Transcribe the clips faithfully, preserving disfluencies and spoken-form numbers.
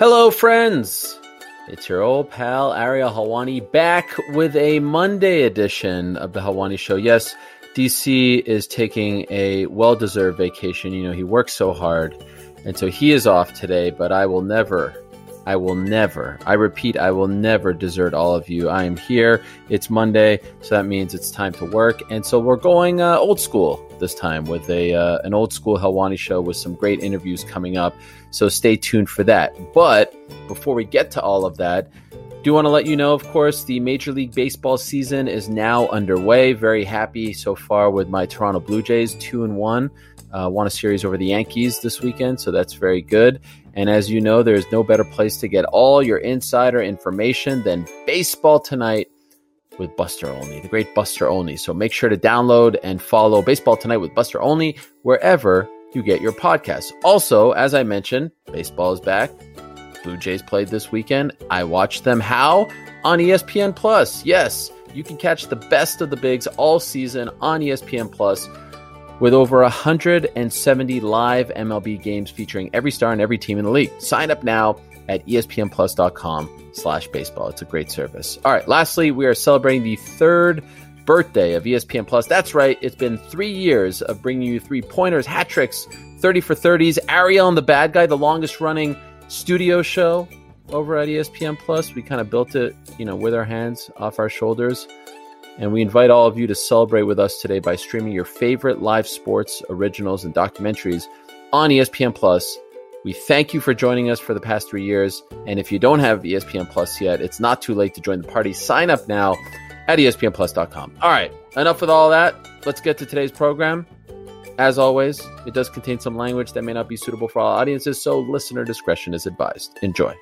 Hello, friends. It's your old pal, Ariel Helwani, back with a Monday edition of the Helwani Show. Yes, D C is taking a well-deserved vacation. You know, he works so hard, and so he is off today, but I will never, I will never, I repeat, I will never desert all of you. I am here. It's Monday, so that means it's time to work, and so we're going uh, old school this time with a uh, an old school Helwani Show with some great interviews coming up. So stay tuned for that. But before we get to all of that, do want to let you know, of course, the Major League Baseball season is now underway. Very happy so far with my Toronto Blue Jays, two and one. Uh, won a series over the Yankees this weekend, so that's very good. And as you know, there's no better place to get all your insider information than Baseball Tonight with Buster Olney, the great Buster Olney. So make sure to download and follow Baseball Tonight with Buster Olney wherever you get your podcasts. Also, as I mentioned, baseball is back. Blue Jays played this weekend. I watched them. How? On E S P N Plus. Yes, you can catch the best of the bigs all season on E S P N Plus with over one hundred seventy live M L B games featuring every star and every team in the league. Sign up now at espnplus.com slash baseball. It's a great service. All right, lastly, we are celebrating the third birthday of E S P N Plus. That's right. It's been three years of bringing you three-pointers, hat tricks, thirty for thirties, Ariel and the Bad Guy, the longest-running studio show over at E S P N Plus. We kind of built it, you know, with our hands off our shoulders. And we invite all of you to celebrate with us today by streaming your favorite live sports, originals, and documentaries on E S P N Plus. We thank you for joining us for the past three years. And if you don't have E S P N Plus yet, it's not too late to join the party. Sign up now at E S P N plus dot com. All right, enough with all that. Let's get to today's program. As always, it does contain some language that may not be suitable for all audiences, so listener discretion is advised. Enjoy.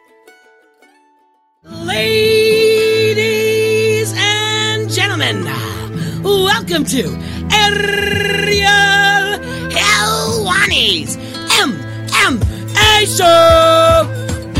Ladies and gentlemen, welcome to Ariel Helwani's M M A Show.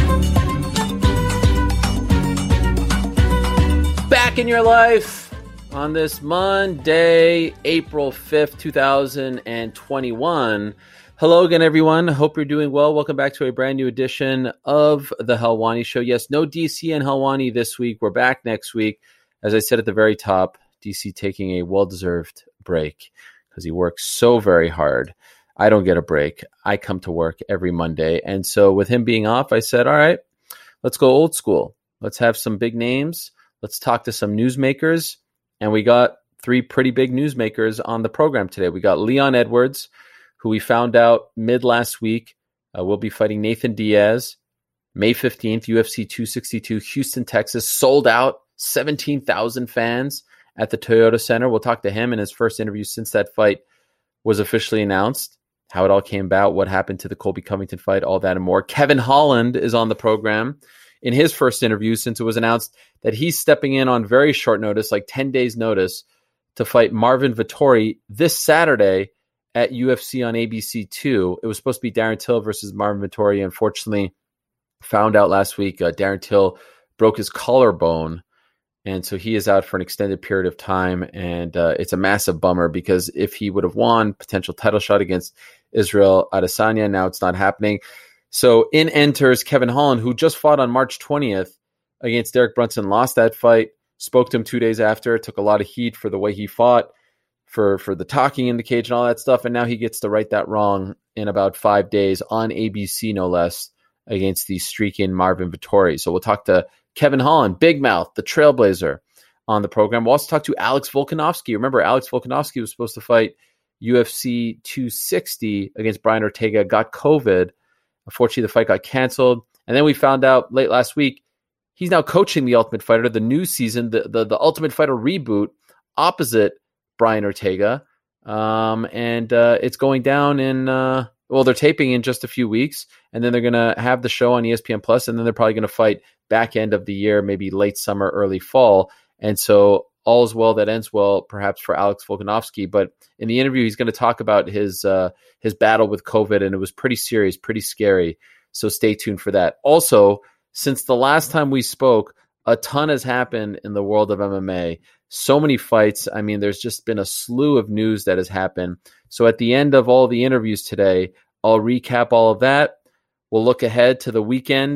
Back in your life on this Monday, April fifth, twenty twenty-one. Hello again, everyone. Hope you're doing well. Welcome back to a brand new edition of the Helwani Show. Yes, no D C and Helwani this week. We're back next week. As I said at the very top, D C taking a well-deserved break because he works so very hard. I don't get a break. I come to work every Monday. And so with him being off, I said, all right, let's go old school. Let's have some big names. Let's talk to some newsmakers. And we got three pretty big newsmakers on the program today. We got Leon Edwards, who we found out mid last week uh, will be fighting Nathan Diaz May fifteenth, U F C two sixty-two, Houston, Texas, sold out, seventeen thousand fans at the Toyota Center. We'll talk to him in his first interview since that fight was officially announced, how it all came about, what happened to the Colby Covington fight, all that and more. Kevin Holland is on the program in his first interview since it was announced that he's stepping in on very short notice, like ten days notice, to fight Marvin Vettori this Saturday at U F C on A B C two. It was supposed to be Darren Till versus Marvin Vettori. Unfortunately, found out last week uh, Darren Till broke his collarbone, and so he is out for an extended period of time, and uh, it's a massive bummer because if he would have won, potential title shot against Israel Adesanya, now it's not happening. So in enters Kevin Holland, who just fought on March twentieth against Derek Brunson, lost that fight, spoke to him two days after, took a lot of heat for the way he fought, for, for the talking in the cage and all that stuff, and now he gets to right that wrong in about five days on A B C, no less, against the streaking Marvin Vettori. So we'll talk to Kevin Holland, Big Mouth, the Trailblazer, on the program. We'll also talk to Alex Volkanovski. Remember, Alex Volkanovski was supposed to fight U F C two sixty against Brian Ortega, got COVID. Unfortunately, the fight got canceled. And then we found out late last week, he's now coaching The Ultimate Fighter, the new season, the, the, the Ultimate Fighter reboot, opposite Brian Ortega. Um, and uh, it's going down in, uh, well, they're taping in just a few weeks, and then they're going to have the show on E S P N Plus, and then they're probably going to fight back end of the year, maybe late summer, early fall. And so all's well that ends well, perhaps for Alex Volkanovski. But in the interview, he's going to talk about his uh, his battle with COVID, and it was pretty serious, pretty scary. So stay tuned for that. Also, since the last time we spoke, a ton has happened in the world of M M A. So many fights. I mean, there's just been a slew of news that has happened. So at the end of all the interviews today, I'll recap all of that. We'll look ahead to the weekend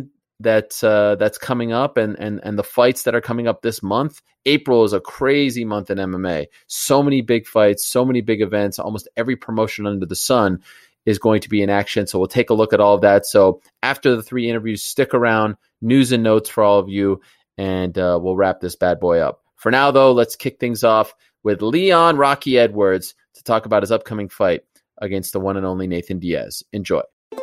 that uh, that's coming up, and and and the fights that are coming up this month. April is a crazy month in M M A. So many big fights, so many big events. Almost every promotion under the sun is going to be in action. So we'll take a look at all of that. So after the three interviews, stick around. News and notes for all of you, and uh, we'll wrap this bad boy up. For now, though, let's kick things off with Leon Rocky Edwards to talk about his upcoming fight against the one and only Nathan Diaz. Enjoy.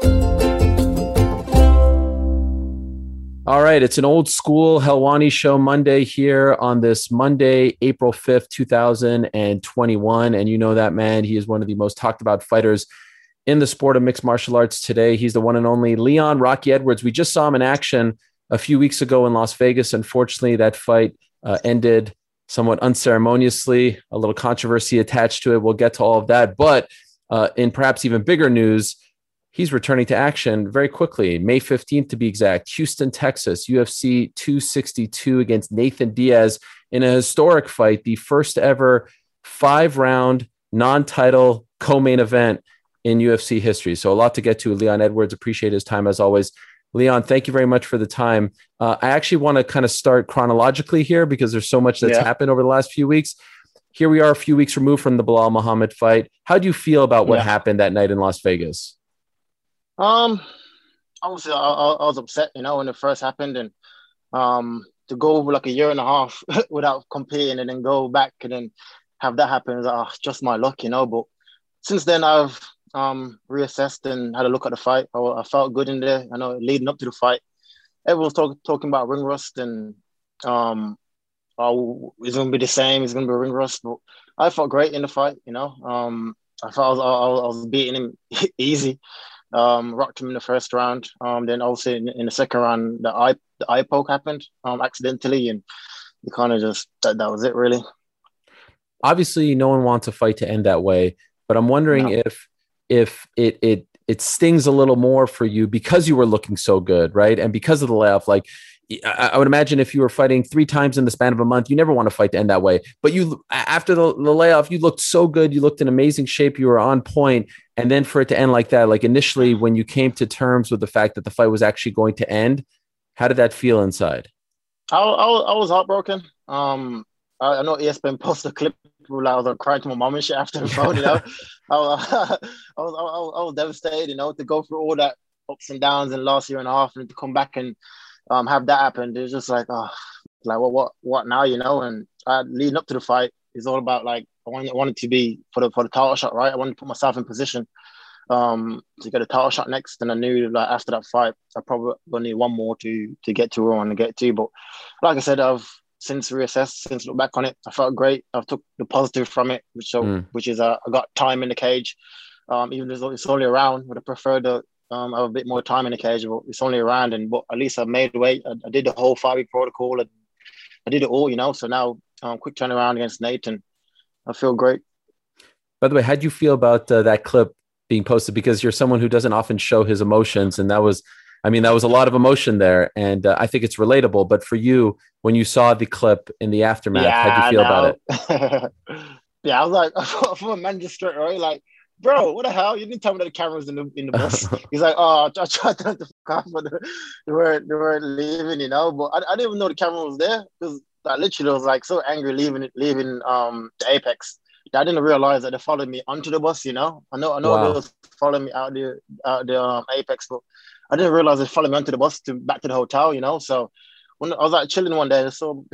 All right, it's an old school Helwani show Monday here on this Monday, April fifth, two thousand twenty-one. And you know that man, he is one of the most talked about fighters in the sport of mixed martial arts today. He's the one and only Leon Rocky Edwards. We just saw him in action a few weeks ago in Las Vegas. Unfortunately, that fight uh, ended somewhat unceremoniously, a little controversy attached to it. We'll get to all of that. But uh, in perhaps even bigger news, he's returning to action very quickly, May fifteenth to be exact, Houston, Texas, U F C two sixty-two against Nathan Diaz in a historic fight, the first ever five-round non-title co-main event in U F C history. So a lot to get to. Leon Edwards, appreciate his time as always. Leon, thank you very much for the time. Uh, I actually want to kind of start chronologically here because there's so much that's yeah. happened over the last few weeks. Here we are a few weeks removed from the Bilal Muhammad fight. How do you feel about what yeah. happened that night in Las Vegas? Um, obviously, I, I, I was upset, you know, when it first happened, and um, to go over like a year and a half without competing and then go back and then have that happen is uh, just my luck, you know. But since then, I've um, reassessed and had a look at the fight. I, I felt good in there. I know leading up to the fight, everyone was talk, talking about ring rust and um, oh, it's going to be the same. It's going to be ring rust. But I felt great in the fight, you know. Um, I felt I was, I was beating him easy. Um, rocked him in the first round. Um, then also in, in the second round, the eye the eye poke happened um, accidentally, and you kind of just that, that was it really. Obviously, no one wants a fight to end that way, but I'm wondering no. if if it it it stings a little more for you because you were looking so good, right? And because of the layoff, like I, I would imagine if you were fighting three times in the span of a month, you never want to fight to end that way. But you, after the, the layoff, you looked so good. You looked in amazing shape. You were on point. And then for it to end like that, like initially when you came to terms with the fact that the fight was actually going to end, how did that feel inside? I, I, I was heartbroken. Um, I, I know E S P N posted a clip where I was crying to my mom and shit after the phone, you know. I, I, I, was, I, was, I was devastated, you know, to go through all that ups and downs in the last year and a half and to come back and um, have that happen. It was just like, oh, like what, what, what now, you know? And uh, leading up to the fight, it's all about like I wanted, I wanted to be for the for the title shot, right? I wanted to put myself in position um, to get a title shot next, and I knew like after that fight, I probably gonna need one more to to get to where I want to get to. But like I said, I've since reassessed, since looked back on it, I felt great. I've took the positive from it, which so mm. which is uh, I got time in the cage, um, even though it's only around. Would have preferred to um, have a bit more time in the cage, but it's only around, and but at least I made weight. I, I did the whole five week protocol. I, I did it all, you know. So now, um, quick turnaround against Nathan. I feel great. By the way, how do you feel about uh, that clip being posted? Because you're someone who doesn't often show his emotions. And that was, I mean, that was a lot of emotion there. And uh, I think it's relatable. But for you, when you saw the clip in the aftermath, yeah, how do you feel about it? yeah, I was like, I thought man just straight away, like, bro, what the hell? You didn't tell me that the camera was in the in the bus. He's like, oh, I tried to turn the fuck off, but they weren't, they weren't leaving, you know. But I, I didn't even know the camera was there because I literally was like so angry leaving leaving um the Apex. I didn't realize that they followed me onto the bus, you know. I know I know wow. they was following me out the out the um, Apex, but I didn't realize they followed me onto the bus to back to the hotel, you know. So when I was like chilling one day, I saw on,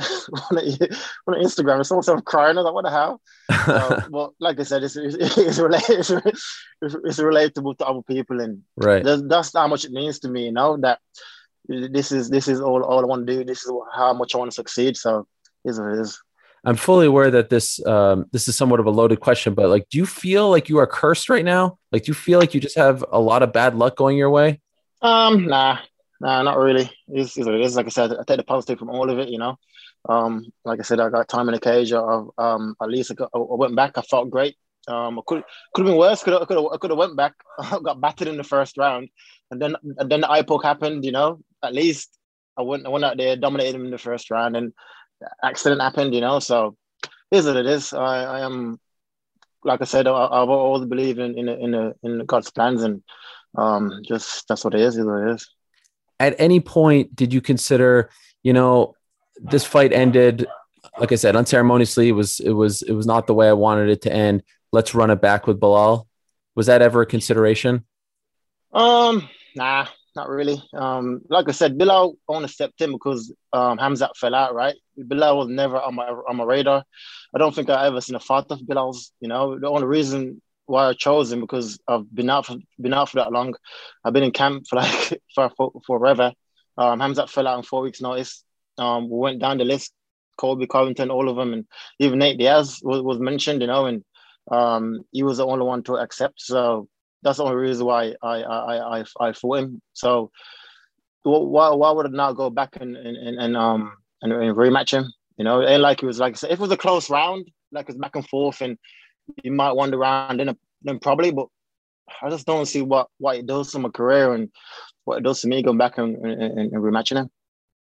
on Instagram, I saw myself crying. I was like, what the hell? uh, but like I said, it's it's, it's, related, it's, it's relatable to other people, and right. that's how much it means to me, you know, that this is this is all, all I want to do. This is how much I want to succeed. So it is what it is. I'm fully aware that this um, this is somewhat of a loaded question, but like, do you feel like you are cursed right now? Like, do you feel like you just have a lot of bad luck going your way? Um, nah, nah, not really. It's, it's what it is. Like I said, I take the positive from all of it, you know. Um, like I said, I got time in the cage. I, um, at least I, got, I went back. I felt great. Um, I could could have been worse. Could have could have I could have went back. I got battered in the first round, and then and then the eye poke happened. You know, at least I went I went out there, dominated him in the first round, and the accident happened. You know, so it is what it is. I, I am, like I said, I, I've always believed in in in, in God's plans, and um, just that's what it is. Is what it is. at any point did you consider, you know, this fight ended, like I said, unceremoniously? It was, it was, it was not the way I wanted it to end. Let's run it back with Belal. Was that ever a consideration? Um, nah, not really. Um, like I said, Belal only stepped in because um Hamzat fell out, right? Belal was never on my on my radar. I don't think I ever seen a fight of Bilal's. You know, the only reason why I chose him because I've been out for been out for that long. I've been in camp for like for, for forever. Um, Hamzat fell out in four weeks' notice. Um, we went down the list, Colby Covington, all of them, and even Nate Diaz was, was mentioned. You know, and um, he was the only one to accept. So that's the only reason why I I I I fought him. So why why would I not go back and and, and um and, and rematch him? You know, it ain't like it was like I said, if it was a close round, like it's back and forth, and you might wander around, then then probably. But I just don't see what what it does to my career and what it does to me going back and, and, and rematching him.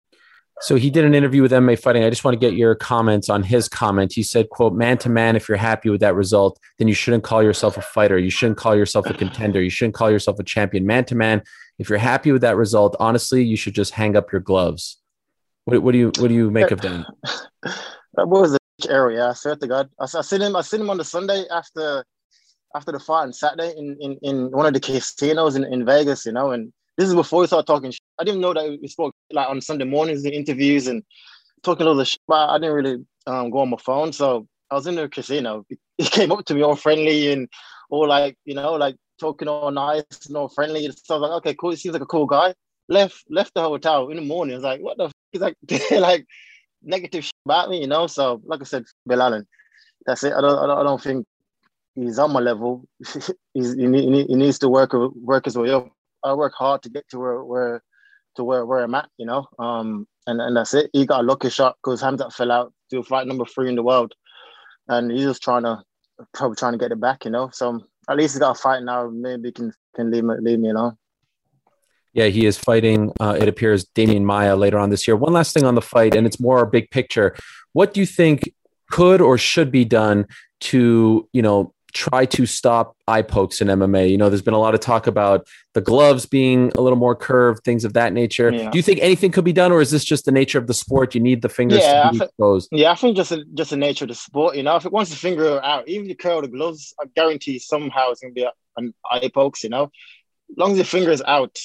So he did an interview with M M A Fighting. I just want to get your comments on his comment. He said, quote, man to man, if you're happy with that result, then you shouldn't call yourself a fighter. You shouldn't call yourself a contender. You shouldn't call yourself a champion. Man to man, if you're happy with that result, honestly, you should just hang up your gloves. What, what do you what do you make of that? That was a area, I swear to God. I, I seen him I seen him on the Sunday after after the fight on Saturday in, in, in one of the casinos in, in Vegas, you know, and this is before we started talking shit. I didn't know that we spoke like on Sunday mornings in interviews and talking all the shit, but I didn't really um, go on my phone. So I was in the casino. He came up to me all friendly and all like, you know, like talking all nice and all friendly. So I was like, okay, cool. He seems like a cool guy. Left left the hotel in the morning. I was like, what the f-? He's like, like negative shit about me, you know? So like I said, Belal, that's it. I don't, I don't, I don't think he's on my level. he's, he, need, he needs to work, work his way up. I work hard to get to where, where to where, where I'm at, you know. Um, and, and that's it. He got a lucky shot because Hamzat fell out to fight number three in the world, and he's just trying to probably trying to get it back, you know. So at least he's got a fight now. Maybe he can can leave me leave me alone. Yeah, he is fighting. Uh, it appears Damian Maia later on this year. One last thing on the fight, and it's more a big picture. What do you think could or should be done to, you know, try to stop eye pokes in M M A? You know, there's been a lot of talk about the gloves being a little more curved, things of that nature. Yeah. Do you think anything could be done, or is this just the nature of the sport? You need the fingers yeah, to be I th- exposed. Yeah, I think just a, just the nature of the sport. You know, if it wants the finger out, even if you curl the gloves, I guarantee somehow it's going to be an eye pokes. You know, as long as the finger is out,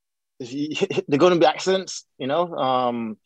they're going to be accidents. You know, um,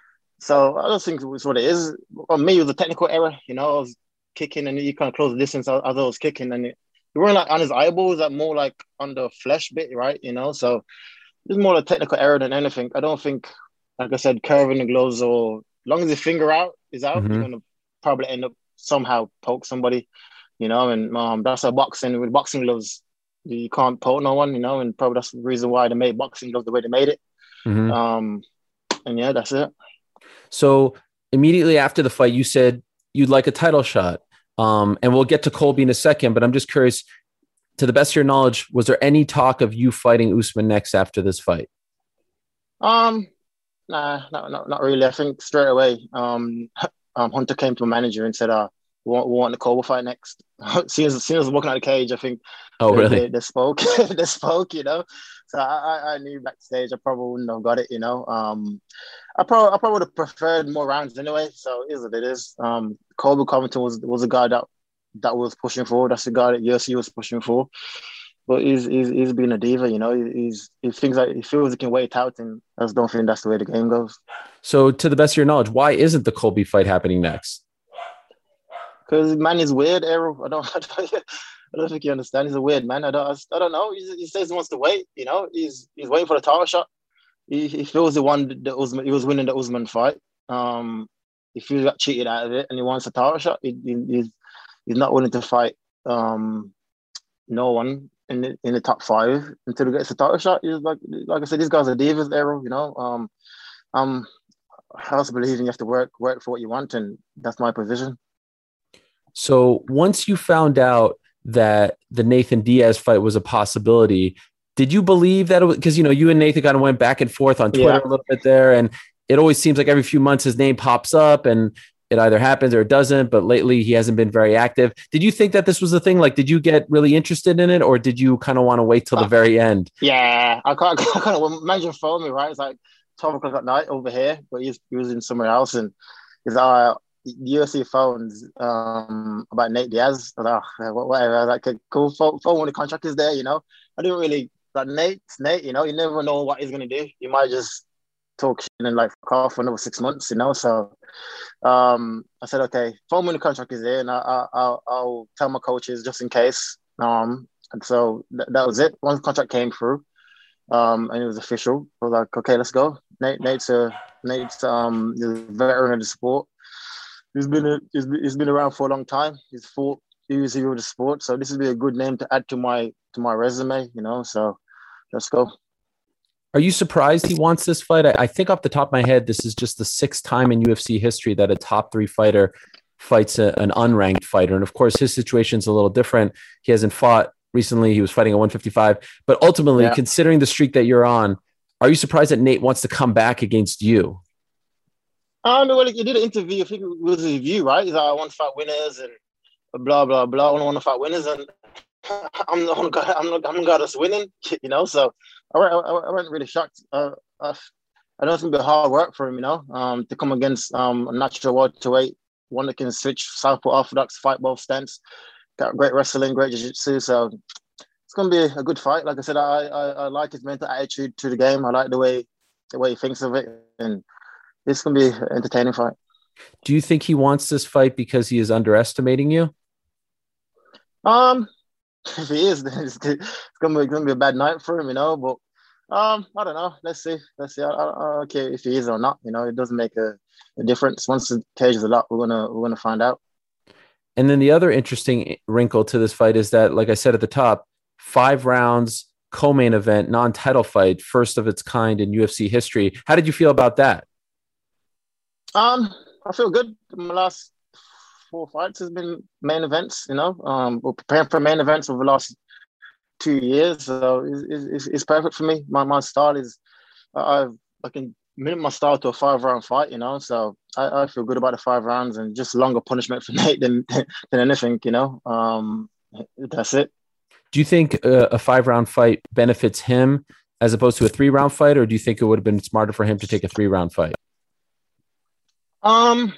so I don't think it's what it is. On me, it was a technical error. You know, I was kicking and you kind of close the distance as I was kicking, and it, you weren't like on his eyeballs, that more like on the flesh bit, right? You know, so it's more a technical error than anything. I don't think, like I said, curving the gloves or as long as the finger out is out, mm-hmm. you're gonna probably end up somehow poke somebody, you know. And um, that's a boxing with boxing gloves, you can't poke no one, you know. And probably that's the reason why they made boxing gloves the way they made it. Mm-hmm. Um, and yeah, that's it. So immediately after the fight, you said you'd like a title shot. Um, and we'll get to Colby in a second, but I'm just curious, to the best of your knowledge, was there any talk of you fighting Usman next after this fight? Um, nah, not, not, not really. I think straight away, um, um, Hunter came to my manager and said, uh, we want, we want the Colby fight next. as, soon as, as soon as I was walking out of the cage, I think oh, they, really? they, they spoke, they spoke, you know. So I, I, I knew backstage I probably wouldn't have got it, you know. Um, I probably I probably would have preferred more rounds anyway. So it is what it is. Um, Colby Covington was was a guy that that was pushing for. That's the guy that U F C was pushing for. But he's he's he's been a diva, you know. He's he thinks like he feels he can wait out, and I just don't think that's the way the game goes. So, to the best of your knowledge, why isn't the Colby fight happening next? Because man is weird, Errol. I don't, I don't I don't think you understand. He's a weird man. I don't I don't know. He, he says he wants to wait. You know, he's he's waiting for the title shot. He, he feels the one that Usman, he was winning the Usman fight. Um, he feels he got cheated out of it, and he wants a title shot. He, he, he's he's not willing to fight um, no one in the in the top five until he gets a title shot. He's like like I said, these guys are divas, Errol. You know, um, um, I also believe you have to work work for what you want, and that's my position. So once you found out that the Nathan Diaz fight was a possibility, did you believe that it was, because, you know, you and Nathan kind of went back and forth on Twitter yeah. a little bit there, and it always seems like every few months his name pops up, and it either happens or it doesn't, but lately he hasn't been very active. Did you think that this was the thing? Like, did you get really interested in it, or did you kind of want to wait till the Uh, very end? yeah, I can't, I can't when manager phoned me, right? It's like twelve o'clock at night over here, but he's, he was in somewhere else. And he's like, the U F C phones um, about Nate Diaz. I was like, oh, whatever. I was like, cool, phone, phone when the contract is there, you know? I didn't really, like, Nate, Nate, you know, you never know what he's going to do. He might just talk shit and like fuck off for another six months, you know? So um, I said, okay, phone when the contract is there, and I, I, I'll, I'll tell my coaches just in case. Um, and so th- that was it. Once the contract came through, um, and it was official, I was like, okay, let's go. Nate, Nate's a Nate's um, he's a veteran of the sport. He's been a, he's, he's been around for a long time. He's fought. He was a hero of the sport. So this would be a good name to add to my to my resume, you know. So let's go. Are you surprised he wants this fight? I, I think off the top of my head, this is just the sixth time in U F C history that a top three fighter fights a, an unranked fighter. And of course, his situation's a little different. He hasn't fought recently. He was fighting at one fifty-five. But ultimately, yeah. considering the streak that you're on, are you surprised that Nate wants to come back against you? Um, well, he did an interview. I think it was a review, right? He's like, I want to fight winners and blah, blah, blah. I don't want to fight winners. And I'm the one guy, I'm the, I'm the guy that's winning, you know? So I, I, I wasn't really shocked. Uh, I, I know it's going to be hard work for him, you know, um, to come against um, a natural welterweight, one that can switch southpaw orthodox, fight both stance, got great wrestling, great jiu-jitsu. So it's going to be a good fight. Like I said, I, I, I like his mental attitude to the game. I like the way the way he thinks of it. And it's going to be an entertaining fight. Do you think he wants this fight because he is underestimating you? Um, if he is, then it's, it's going to be, going to be a bad night for him, you know. But um, I don't know. Let's see. Let's see. I, I, I don't care if he is or not. You know, it doesn't make a, a difference. Once the cage is a lot, we're gonna we're gonna find out. And then the other interesting wrinkle to this fight is that, like I said at the top, five rounds, co-main event, non-title fight, first of its kind in U F C history. How did you feel about that? Um, I feel good. My last four fights has been main events. You know, um, we're preparing for main events over the last two years, so it's, it's, it's perfect for me. My my style is, I I can limit my style to a five round fight. You know, so I, I feel good about the five rounds and just longer punishment for Nate than than anything. You know, um, that's it. Do you think a, a five round fight benefits him as opposed to a three round fight, or do you think it would have been smarter for him to take a three round fight? Um,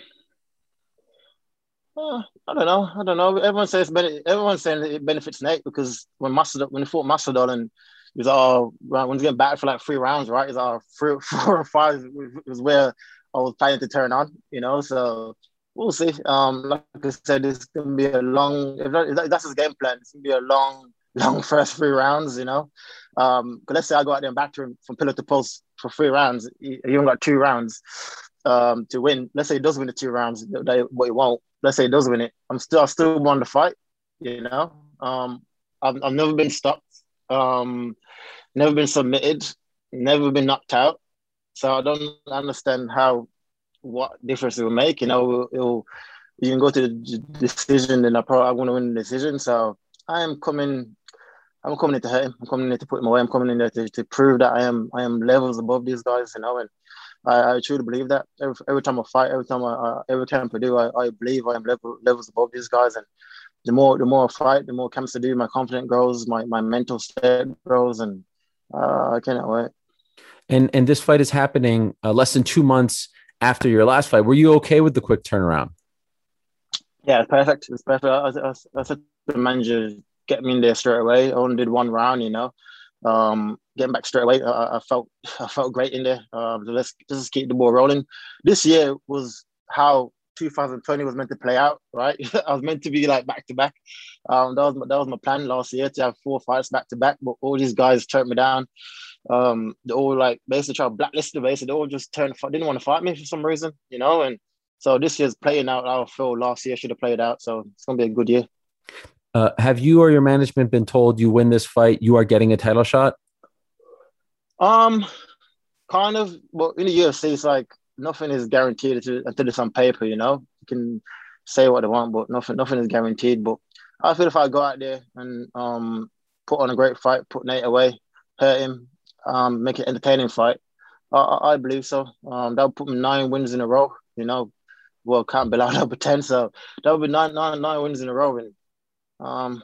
uh, I don't know. I don't know. Everyone says everyone's saying it benefits Nate because when Masvidal, when he fought Masvidal and he was all when he's getting back for like three rounds, right? He's all three, four or five was where I was planning to turn on, you know. So we'll see. Um, like I said, it's gonna be a long. If, that, if that's his game plan, it's gonna be a long, long first three rounds, you know. Um, because let's say I go out there and back to him from pillar to post for three rounds, he, he only got two rounds. Um, to win. Let's say he does win the two rounds, they, but he won't. Let's say he does win it. I'm still, I still want to fight. You know, um, I've, I've never been stopped, um, never been submitted, never been knocked out. So I don't understand how what difference it will make. You know, it'll, it'll, you can go to the decision, and I probably I want to win the decision. So I am coming. I'm coming in to hurt him. I'm coming in to put him away. I'm coming in there to, to prove that I am I am levels above these guys. You know, and I, I truly believe that every, every time I fight, every time I, uh, every time I do, I, I believe I am level, levels above these guys. And the more, the more I fight, the more camps I do, my confidence grows, my, my mental state grows, and uh, I cannot wait. And and this fight is happening uh, less than two months after your last fight. Were you okay with the quick turnaround? Yeah, it's perfect. It's perfect. I, I, I said to the manager, get me in there straight away. I only did one round, you know. Um, getting back straight away, I, I felt I felt great in there. Um, so let's just keep the ball rolling. This year was how two thousand twenty was meant to play out, right? I was meant to be like back to back. Um, that was my, that was my plan last year, to have four fights back to back. But all these guys turned me down. Um, they all like basically tried to blacklist me. Basically, they all just turned didn't want to fight me for some reason, you know. And so this year's playing out. I feel last year should have played out. So it's gonna be a good year. Uh, have you or your management been told you win this fight, you are getting a title shot? Um, kind of. Well, in the U F C, it's like nothing is guaranteed until it's on paper. You know, you can say what they want, but nothing, nothing is guaranteed. But I feel if I go out there and um put on a great fight, put Nate away, hurt him, um, make it an entertaining fight, I, I, I believe so. Um, that'll put me nine wins in a row. You know, well, can't be allowed number ten. So that would be nine, nine, nine wins in a row. And um,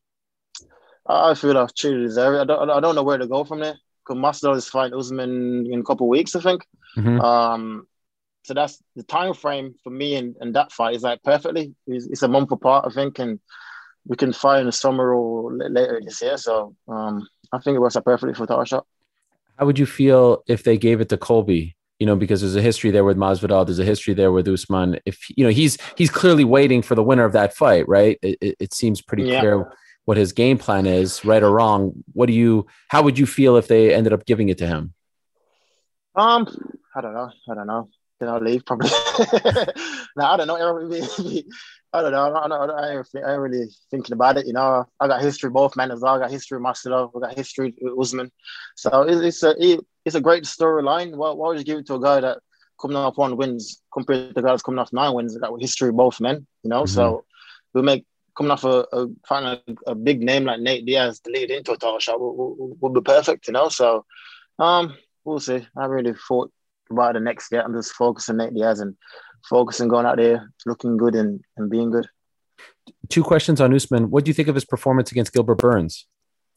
I I feel I've truly deserve it. I don't, I don't know where to go from there. Because Masvidal is fighting Usman in a couple of weeks, I think. Mm-hmm. Um, so that's the time frame for me and, and that fight is like perfectly. It's, it's a month apart, I think, and we can fight in the summer or later this year. So um, I think it works out perfectly for title shot. How would you feel if they gave it to Colby? You know, because there's a history there with Masvidal, there's a history there with Usman. If you know, he's he's clearly waiting for the winner of that fight, right? It, it, it seems pretty Yeah. clear what his game plan is, right or wrong. What do you? How would you feel if they ended up giving it to him? Um, I don't know. I don't know. Then I'll leave probably. No, I don't know. I don't know. I don't, I ain't, I ain't really thinking about it. You know, I got history with both men as well. I got history with Masvidal. I got history with Usman. So it, it's a it, it's a great storyline. Why, why would you give it to a guy that coming off one wins compared to the guy that's coming off nine wins? Got history with both men. You know, Mm-hmm. so we make coming off a, a finding a, a big name like Nate Diaz to lead into a title shot would, would, would be perfect. You know, so um, we'll see. I really thought about the next yet. I'm just focusing Nate Diaz and focusing going out there looking good and, and being good. Two questions on Usman. What do you think of his performance against Gilbert Burns?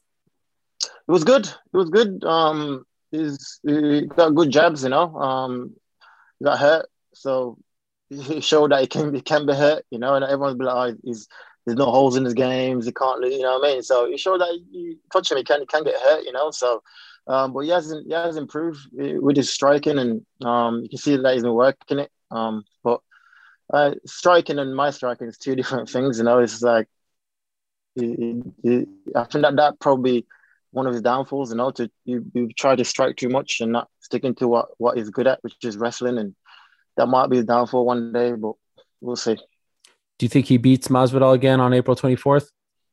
It was good. It was good. Um, he's he got good jabs, you know. Um, he got hurt, so he showed that he can he can be hurt, you know. And everyone's be like, oh, he's there's no holes in his games. He can't, you know what I mean. So he showed that you touch him, he can he can get hurt, you know. So, um, but he hasn't he has improved with his striking, and um, you can see that he's been working it. Um, but uh, striking and my striking is two different things, you know. It's like he, he, I think that that probably one of his downfalls, you know, to you, you try to strike too much and not sticking to what, what he's good at, which is wrestling, and that might be his downfall one day, but we'll see. Do you think he beats Masvidal again on April twenty-fourth?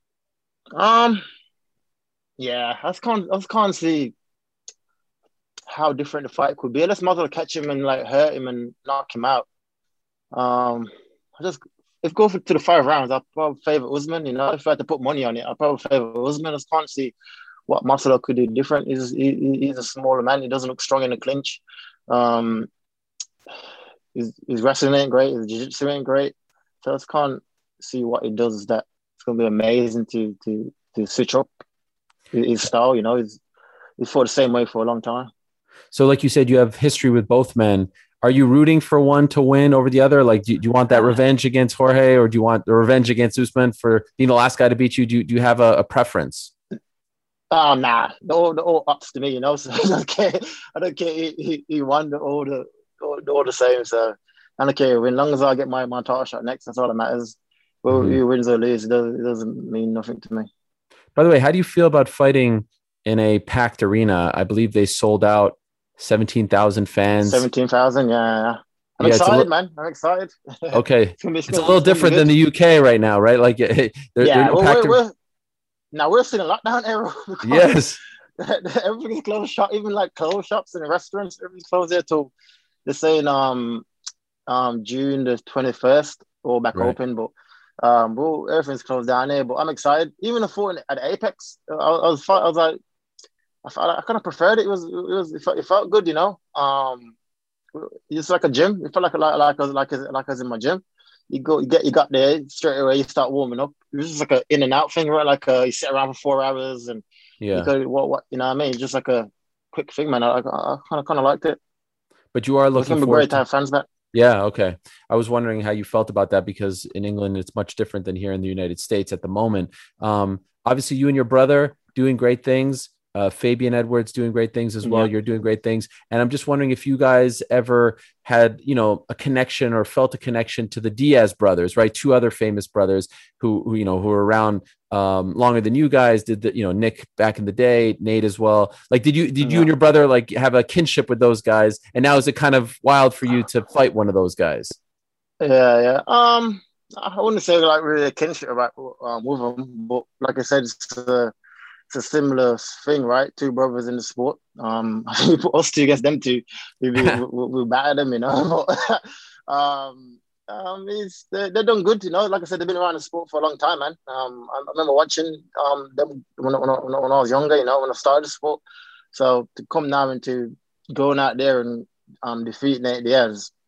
Um, yeah, I just can't, I just can't see how different the fight could be. Unless Masvidal catch him and like hurt him and knock him out. Um, I just if go for, to the five rounds, I'll probably favor Usman. You know, if I had to put money on it, I'll probably favor Usman. I just can't see what Masvidal could do different. He's he, he's a smaller man. He doesn't look strong in the clinch. Um, his, his wrestling ain't great. His jiu-jitsu ain't great. So I just can't see what he does that it's going to be amazing to to to switch up his style. You know, he's he's fought the same way for a long time. So, like you said, you have history with both men. Are you rooting for one to win over the other? Like, do you, do you want that revenge against Jorge, or do you want the revenge against Usman for being the last guy to beat you? Do you, do you have a, a preference? Oh, nah, they're all, they're all ups to me, you know. So I don't care. I don't care. He, he, he won the, all the all, all the same. So I don't care. As long as I get my, my title shot next, that's all that matters. Well, Mm-hmm. he wins or loses, it doesn't, it doesn't mean nothing to me. By the way, how do you feel about fighting in a packed arena? I believe they sold out seventeen thousand fans. Seventeen thousand, yeah. I'm Yeah, it's a excited, li- man. I'm excited. Okay, It's gonna be- it's a gonna- little it's gonna be different good. than the U K right now, right? Like, there, Yeah, there are no well, packed we're, ar- we're now we're still in lockdown era. because Yes. everything's closed shop, even like clothes shops and restaurants, everything's closed there till they're saying um um June the twenty-first or back Right. open, but um well, everything's closed down there. But I'm excited. Even the fought at Apex, I, I was I was like I felt I kind of preferred it. It was it was it felt, it felt good, you know. Um, it's like a gym. It felt like like like I was like like I was in my gym. You go, you get, you got there straight away. You start warming up. It was just like a in and out thing, right? Like uh, you sit around for four hours and Yeah. you go, what, what, you know what I mean? Just like a quick thing, man. I kind of, kind of liked it. But you are It's looking gonna be forward great to to have fans back. Yeah, okay. I was wondering how you felt about that because in England it's much different than here in the United States at the moment. Um, obviously, you and your brother doing great things. Uh, Fabian Edwards doing great things as well. Yeah. You're doing great things, and I'm just wondering if you guys ever had, you know, a connection or felt a connection to the Diaz brothers, right? Two other famous brothers who, who you know, who were around um, longer than you guys did. The, you know, Nick back in the day, Nate as well. Like, did you did you Yeah. and your brother like have a kinship with those guys? And now is it kind of wild for you to fight one of those guys? Yeah, yeah. Um, I wouldn't say like really a kinship about um, with them, but like I said, it's a, it's a similar thing, right? Two brothers in the sport. Um, I think you put us two against them two, we we we, we batter them, you know. But, um, um, it's they they're done good, you know. Like I said, they've been around the sport for a long time, man. Um, I, I remember watching um them when I- when I, when I when I was younger, you know, when I started the sport. So to come now and to going out there and um defeat Nate Diaz.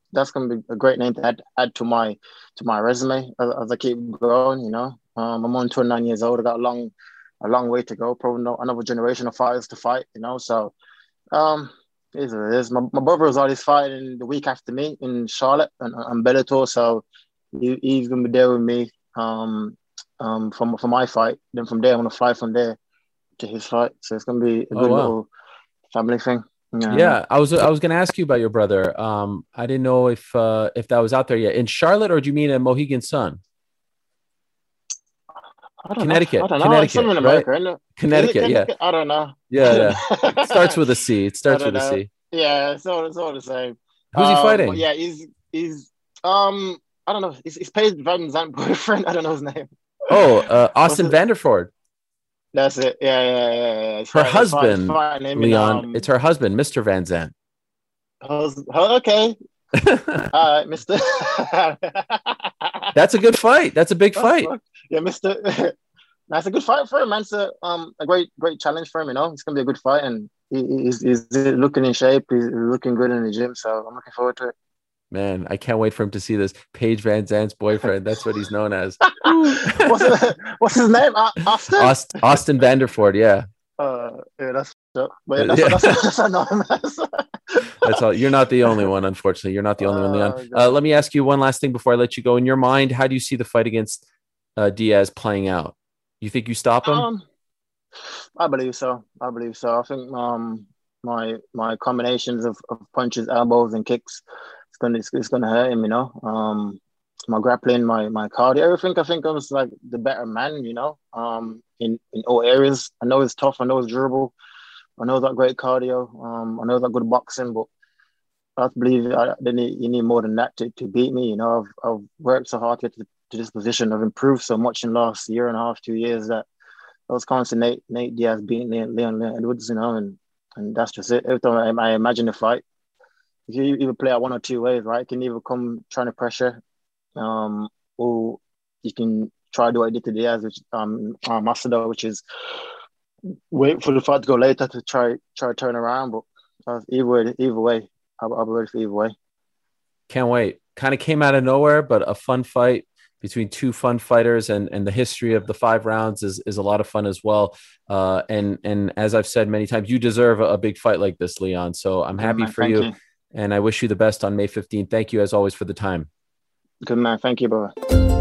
that's gonna be a great name to add add to my to my resume as, as I keep growing. You know, um, I'm only twenty-nine years old. I got a long a long way to go. Probably no, another generation of fighters to fight. You know, so um, it is what it is. My, my brother was always fighting the week after me in Charlotte and, and Bellator, so he, he's gonna be there with me um, um, from for my fight. Then from there, I'm gonna fly from there to his fight. So it's gonna be a good Oh, wow. little family thing. Yeah. yeah, I was I was going to ask you about your brother. Um, I didn't know if uh, if that was out there yet in Charlotte, or do you mean at Mohegan Sun? I don't Connecticut, know. I don't know. Connecticut, in right? America, isn't it? Connecticut, Is it yeah, Connecticut? I don't know. yeah, yeah. It starts with a C. It starts with a C. Yeah, it's all it's all the same. Who's um, he fighting? Yeah, he's he's um I don't know. He's, he's Paige Van Zandt boyfriend. I don't know his name. Oh, uh, Austin Vanderford. That's it. Yeah, yeah, yeah. yeah. Her fighting, husband, fighting Leon. In, um, it's her husband, Mister Van Zandt. Hus- okay. All right, Mister That's a good fight. That's a big fight. Yeah, Mister That's a good fight for him, man. It's a, um, a great, great challenge for him. You know, it's gonna be a good fight, and he, he's, he's looking in shape. He's looking good in the gym, so I'm looking forward to it. Man, I can't wait for him to see this. Paige Van Zandt's boyfriend. That's what he's known as. what's, his, what's his name? Austin? Aust, Austin Vanderford, yeah. Uh, yeah, that's but yeah, that's, yeah. That's, that's, that's, I know him as. That's all. You're not the only one, unfortunately. You're not the only uh, one, Leon. Uh, let me ask you one last thing before I let you go. In your mind, how do you see the fight against uh, Diaz playing out? You think you stop him? Um, I believe so. I believe so. I think um, my my combinations of, of punches, elbows, and kicks, it's gonna it's, it's gonna hurt him. You know, um, my grappling, my my cardio, everything. I think I was like the better man. You know, um, in in all areas. I know it's tough. I know it's durable. I know that great cardio. Um, I know that good boxing, but I believe I, they need, you need more than that to, to beat me. You know, I've I've worked so hard to get to, to this position. I've improved so much in the last year and a half, two years that I was constant Nate, Nate Diaz beating Leon, Leon, Leon Edwards, you know, and, and that's just it. Every time I, I imagine the fight, if you either play out one or two ways, right? You can either come trying to pressure, um, or you can try to do what I did to Diaz, which um, uh, Masvidal, which is wait for the fight to go later to try try to turn around. But uh, either way, either way, I'll, I'll be ready for either way. Can't wait. Kind of came out of nowhere, but a fun fight between two fun fighters, and, and the history of the five rounds is, is a lot of fun as well. Uh, and and as I've said many times, you deserve a, a big fight like this, Leon. So I'm happy man, for you, you, and I wish you the best on May fifteenth. Thank you as always for the time. Good man. Thank you, brother.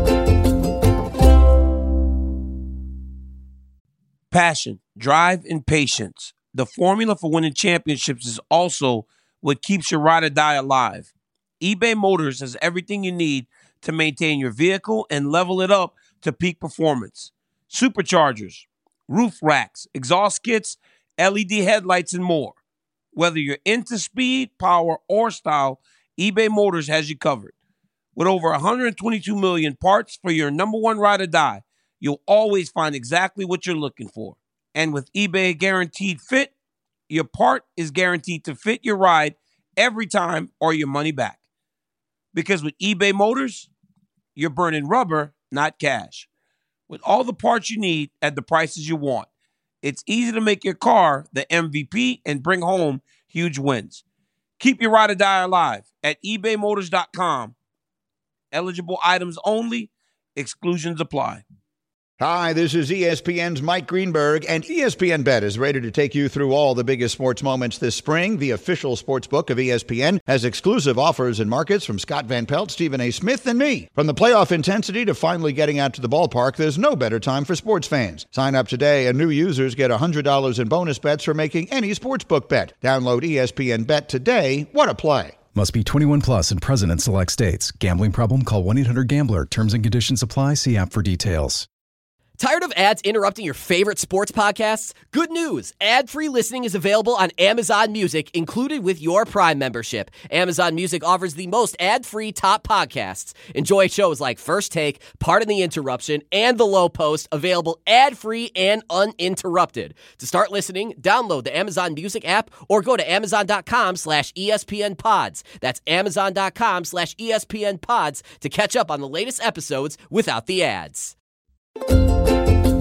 Passion, drive, and patience. The formula for winning championships is also what keeps your ride or die alive. eBay Motors has everything you need to maintain your vehicle and level it up to peak performance. Superchargers, roof racks, exhaust kits, L E D headlights, and more. Whether you're into speed, power, or style, eBay Motors has you covered. With over one hundred twenty-two million parts for your number one ride or die, you'll always find exactly what you're looking for. And with eBay Guaranteed Fit, your part is guaranteed to fit your ride every time or your money back. Because with eBay Motors, you're burning rubber, not cash. With all the parts you need at the prices you want, it's easy to make your car the M V P and bring home huge wins. Keep your ride or die alive at ebay motors dot com. Eligible items only. Exclusions apply. Hi, this is E S P N's Mike Greenberg, and E S P N Bet is ready to take you through all the biggest sports moments this spring. The official sports book of E S P N has exclusive offers and markets from Scott Van Pelt, Stephen A. Smith, and me. From the playoff intensity to finally getting out to the ballpark, there's no better time for sports fans. Sign up today, and new users get one hundred dollars in bonus bets for making any sportsbook bet. Download E S P N Bet today. What a play. Must be twenty-one plus and present in select states. Gambling problem? Call one eight hundred gambler. Terms and conditions apply. See app for details. Tired of ads interrupting your favorite sports podcasts? Good news! Ad-free listening is available on Amazon Music, included with your Prime membership. Amazon Music offers the most ad-free top podcasts. Enjoy shows like First Take, Pardon the Interruption, and The Low Post, available ad-free and uninterrupted. To start listening, download the Amazon Music app or go to amazon.com slash ESPN pods. That's amazon.com slash ESPN pods to catch up on the latest episodes without the ads.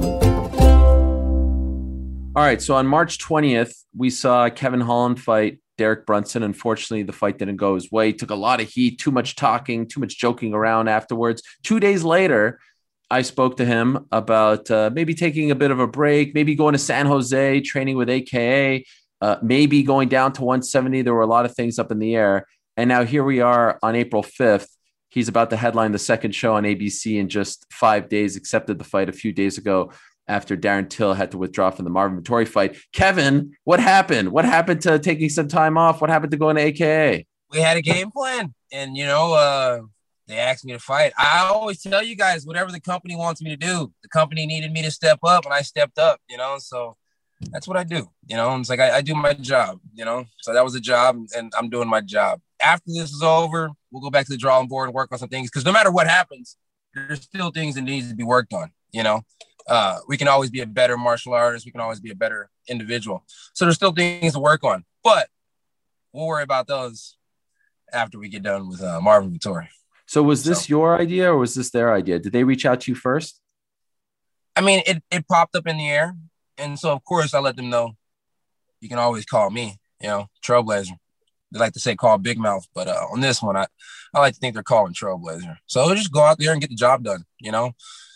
All right, so on March twentieth, we saw Kevin Holland fight Derek Brunson. Unfortunately, the fight didn't go his way. Took a lot of heat, too much talking, too much joking around afterwards. Two days later, I spoke to him about uh, maybe taking a bit of a break, maybe going to San Jose, training with A K A, uh, maybe going down to one seventy. There were a lot of things up in the air. And now here we are on April fifth. He's about to headline the second show on A B C in just five days, accepted the fight a few days ago after Darren Till had to withdraw from the Marvin Vettori fight. Kevin, what happened? What happened to taking some time off? What happened to going to A K A? We had a game plan, and, you know, uh, they asked me to fight. I always tell you guys, whatever the company wants me to do, the company needed me to step up, and I stepped up, you know, so that's what I do. You know, it's like I, I do my job, you know, so that was a job, and I'm doing my job. After this is over, we'll go back to the drawing board and work on some things, because no matter what happens, there's still things that needs to be worked on, you know. Uh, we can always be a better martial artist. We can always be a better individual. So there's still things to work on, but we'll worry about those after we get done with uh, Marvin Vettori. So was this so, your idea or was this their idea? Did they reach out to you first? I mean, it, it popped up in the air. And so, of course, I let them know you can always call me, you know, Trailblazer. They like to say call Big Mouth, but uh, on this one, I, I like to think they're calling Trailblazer. So just go out there and get the job done, you know.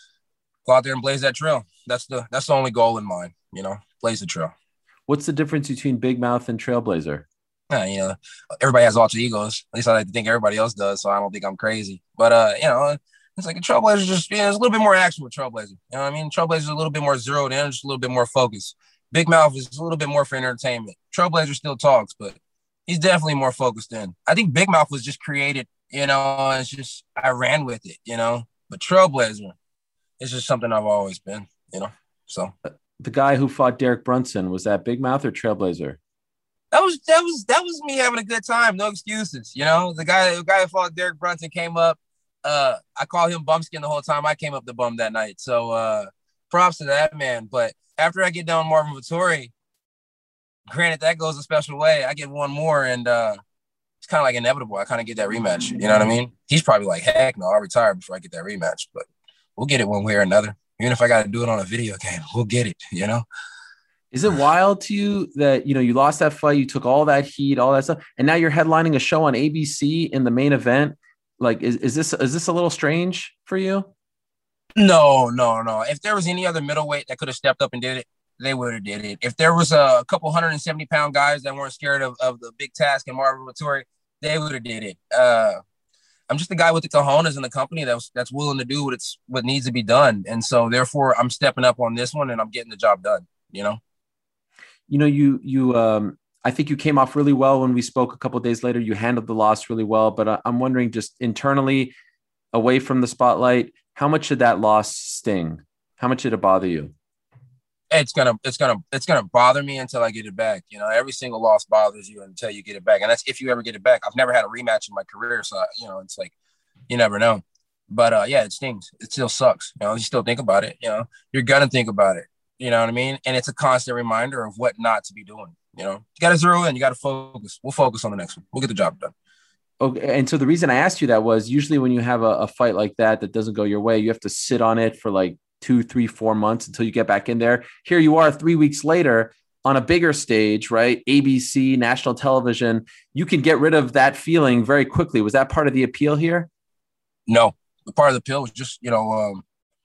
Go out there and blaze that trail. That's the that's the only goal in mind, you know, blaze the trail. What's the difference between Big Mouth and Trailblazer? Yeah, you know, everybody has alter egos. At least I like to think everybody else does, so I don't think I'm crazy. But, uh, you know, it's like a Trailblazer just, you know, there's a little bit more action with Trailblazer. You know what I mean? Trailblazer is a little bit more zeroed in, just a little bit more focused. Big Mouth is a little bit more for entertainment. Trailblazer still talks, but he's definitely more focused in. I think Big Mouth was just created, you know, it's just, I ran with it, you know. But Trailblazer, it's just something I've always been, you know, so. The guy who fought Derek Brunson, was that Big Mouth or Trailblazer? That was that was that was me having a good time, no excuses, you know. The guy the guy who fought Derek Brunson came up. Uh, I called him Bumskin the whole time I came up the bum that night. So uh, props to that man. But after I get done with Marvin Vettori, granted that goes a special way. I get one more, and uh, it's kind of like inevitable. I kind of get that rematch. You know what I mean? He's probably like, heck no, I'll retire before I get that rematch. But we'll get it one way or another. Even if I got to do it on a video game, we'll get it, you know? Is it wild to you that, you know, you lost that fight, you took all that heat, all that stuff, and now you're headlining a show on A B C in the main event? Like, is, is this is this a little strange for you? No, no, no. If there was any other middleweight that could have stepped up and did it, they would have did it. If there was a, a couple one hundred seventy pound guys that weren't scared of, of the big task and Marvin Vettori, they would have did it. Uh, I'm just the guy with the cojones in the company that's that's willing to do what it's what needs to be done, and so therefore I'm stepping up on this one and I'm getting the job done. You know, you know, you you um, I think you came off really well when we spoke a couple of days later. You handled the loss really well, but I, I'm wondering, just internally, away from the spotlight, how much did that loss sting? How much did it bother you? It's gonna, it's gonna, it's gonna bother me until I get it back. You know, every single loss bothers you until you get it back, and that's if you ever get it back. I've never had a rematch in my career, so you know, it's like you never know. But uh, yeah, it stings. It still sucks. You know, you still think about it. You know, you're gonna think about it. You know what I mean? And it's a constant reminder of what not to be doing. You know, you got to zero in. You got to focus. We'll focus on the next one. We'll get the job done. Okay, and so the reason I asked you that was usually when you have a, a fight like that that doesn't go your way, you have to sit on it for like two, three, four months until you get back in there. Here you are three weeks later on a bigger stage, right? A B C, national television. You can get rid of that feeling very quickly. Was that part of the appeal here? No, the part of the appeal was just, you know, um,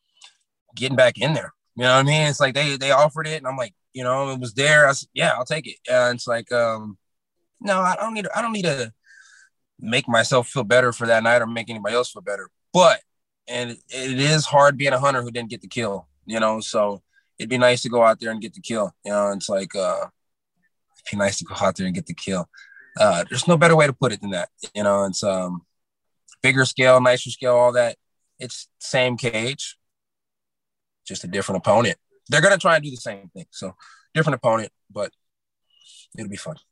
getting back in there. You know what I mean? It's like they they offered it, and I'm like, you know, it was there. I said, yeah, I'll take it. And it's like, um, no, I don't need I don't need to make myself feel better for that night or make anybody else feel better. But and it, it is hard being a hunter who didn't get the kill, you know. So it'd be nice to go out there and get the kill. You know, it's like uh, it'd be nice to go out there and get the kill. Uh, there's no better way to put it than that. You know, it's um bigger scale, nicer scale, all that. It's same cage, just a different opponent. They're gonna try and do the same thing. So different opponent, but it'll be fun.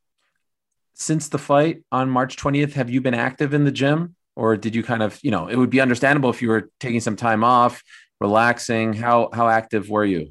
Since the fight on March twentieth, have you been active in the gym? Or did you kind of, you know, it would be understandable if you were taking some time off, relaxing. How how active were you?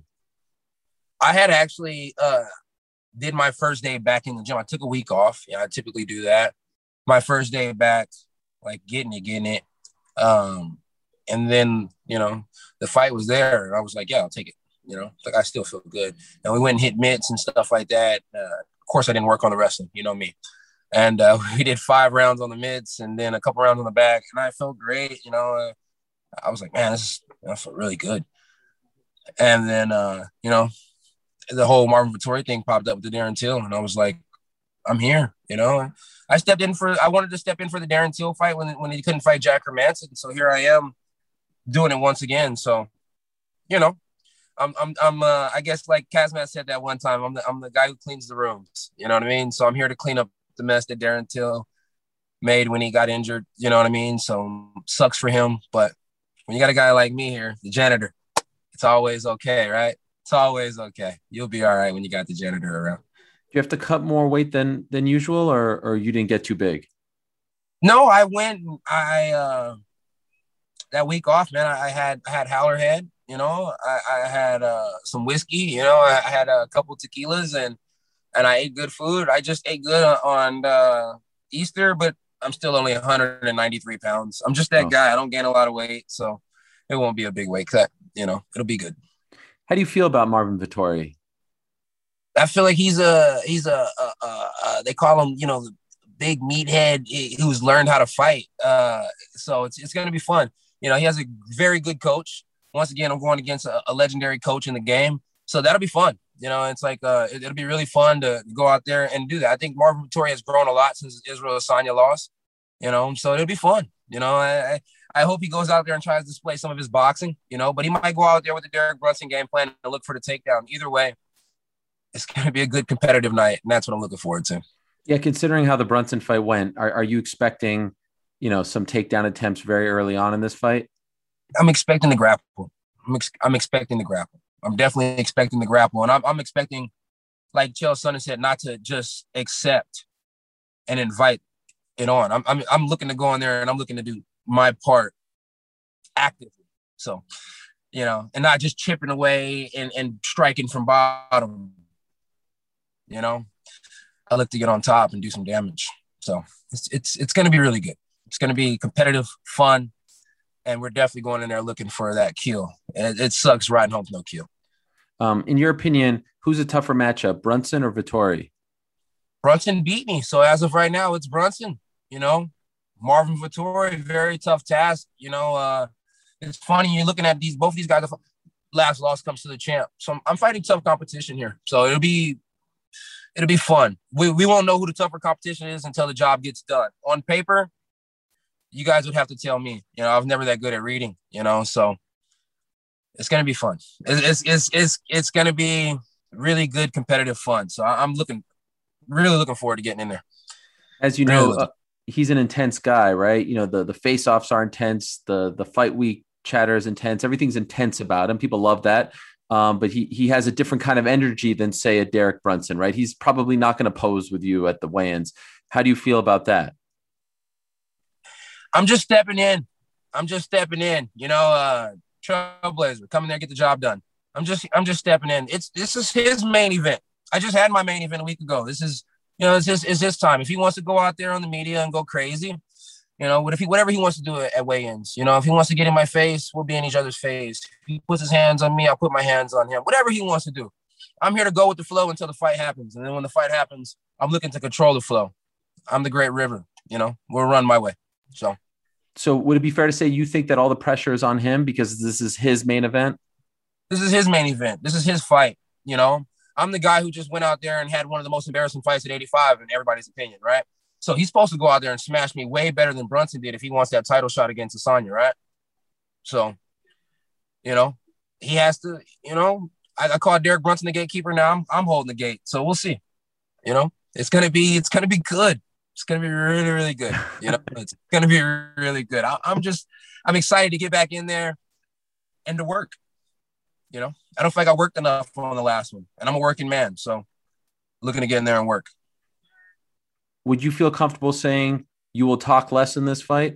I had actually uh, did my first day back in the gym. I took a week off. Yeah, I typically do that. My first day back, like getting it, getting it. Um, and then, you know, the fight was there. And I was like, yeah, I'll take it. You know, like I still feel good. And we went and hit mitts and stuff like that. Uh, of course, I didn't work on the wrestling. You know me. And uh, we did five rounds on the mitts and then a couple rounds on the back. And I felt great. You know, uh, I was like, man, this is, I feel really good. And then, uh, you know, the whole Marvin Vettori thing popped up with the Darren Till. And I was like, I'm here, you know. I stepped in for, I wanted to step in for the Darren Till fight when, when he couldn't fight Jack Hermanson. So here I am doing it once again. So, you know, I'm, I'm, I'm, uh, I guess like Kazmat said that one time, I'm the, I'm the guy who cleans the rooms. You know what I mean? So I'm here to clean up the mess that Darren Till made when he got injured. You know what I mean? So sucks for him. But when you got a guy like me here, the janitor, it's always okay, right? It's always okay. You'll be all right when you got the janitor around. Do you have to cut more weight than than usual, or or you didn't get too big? No, I went. I uh, that week off, man. I, I had I had howler head. You know, I, I had uh, some whiskey. You know, I, I had a couple tequilas, and and I ate good food. I just ate good on uh, Easter, but I'm still only one hundred ninety-three pounds. I'm just that oh. guy. I don't gain a lot of weight, so it won't be a big weight cut. You know, it'll be good. How do you feel about Marvin Vettori? I feel like he's a he's a, a, a, a they call him, you know, the big meathead who's learned how to fight. Uh, so it's it's going to be fun. You know, he has a very good coach. Once again, I'm going against a, a legendary coach in the game, so that'll be fun. You know, it's like uh, it, it'll be really fun to go out there and do that. I think Marvin Vettori has grown a lot since Israel Adesanya lost. You know, so it'll be fun. You know, I, I hope he goes out there and tries to display some of his boxing. You know, but he might go out there with the Derek Brunson game plan and look for the takedown. Either way, it's going to be a good competitive night, and that's what I'm looking forward to. Yeah, considering how the Brunson fight went, are, are you expecting, you know, some takedown attempts very early on in this fight? I'm expecting the grapple. I'm, ex- I'm expecting the grapple. I'm definitely expecting the grapple, and I'm, I'm expecting, like Chael Sonnen said, not to just accept and invite it on. I'm, I'm I'm looking to go in there and I'm looking to do my part actively. So, you know, and not just chipping away and, and striking from bottom. You know, I look to get on top and do some damage. So it's it's it's going to be really good. It's going to be competitive, fun, and we're definitely going in there looking for that kill. And it, it sucks riding home with no kill. Um, in your opinion, who's a tougher matchup, Brunson or Vettori? Brunson beat me. So as of right now, it's Brunson. You know, Marvin Vettori, very tough task. You know, uh, it's funny. You're looking at these, both these guys, last loss comes to the champ. So I'm, I'm fighting tough competition here. So it'll be, it'll be fun. We we won't know who the tougher competition is until the job gets done. On paper, you guys would have to tell me. You know, I was never that good at reading, you know, so it's going to be fun. It's, it's, it's, it's, it's going to be really good competitive fun. So I'm looking, really looking forward to getting in there. As you know, uh, he's an intense guy, right? You know, the, the face-offs are intense. The, the fight week chatter is intense. Everything's intense about him. People love that. Um, but he, he has a different kind of energy than, say, a Derek Brunson, right? He's probably not going to pose with you at the weigh-ins. How do you feel about that? I'm just stepping in. I'm just stepping in, you know, uh, Trailblazer, coming there, get the job done. I'm just, I'm just stepping in. It's, this is his main event. I just had my main event a week ago. This is, you know, it's his, it's his time. If he wants to go out there on the media and go crazy, you know, what if he, whatever he wants to do at, at weigh-ins, you know, if he wants to get in my face, we'll be in each other's face. If he puts his hands on me, I'll put my hands on him. Whatever he wants to do. I'm here to go with the flow until the fight happens. And then when the fight happens, I'm looking to control the flow. I'm the Great River, you know, we'll run my way. So. So would it be fair to say you think that all the pressure is on him because this is his main event? This is his main event. This is his fight, you know. I'm the guy who just went out there and had one of the most embarrassing fights at eighty-five in everybody's opinion, right? So he's supposed to go out there and smash me way better than Brunson did if he wants that title shot against Adesanya, right? So, you know, he has to, you know, I, I call Derek Brunson the gatekeeper now. I'm, I'm holding the gate. So we'll see. You know, it's going to be, it's going to be good. It's going to be really, really good. You know, it's going to be really good. I, I'm just, I'm excited to get back in there and to work. You know, I don't feel like I worked enough on the last one, and I'm a working man. So looking to get in there and work. Would you feel comfortable saying you will talk less in this fight?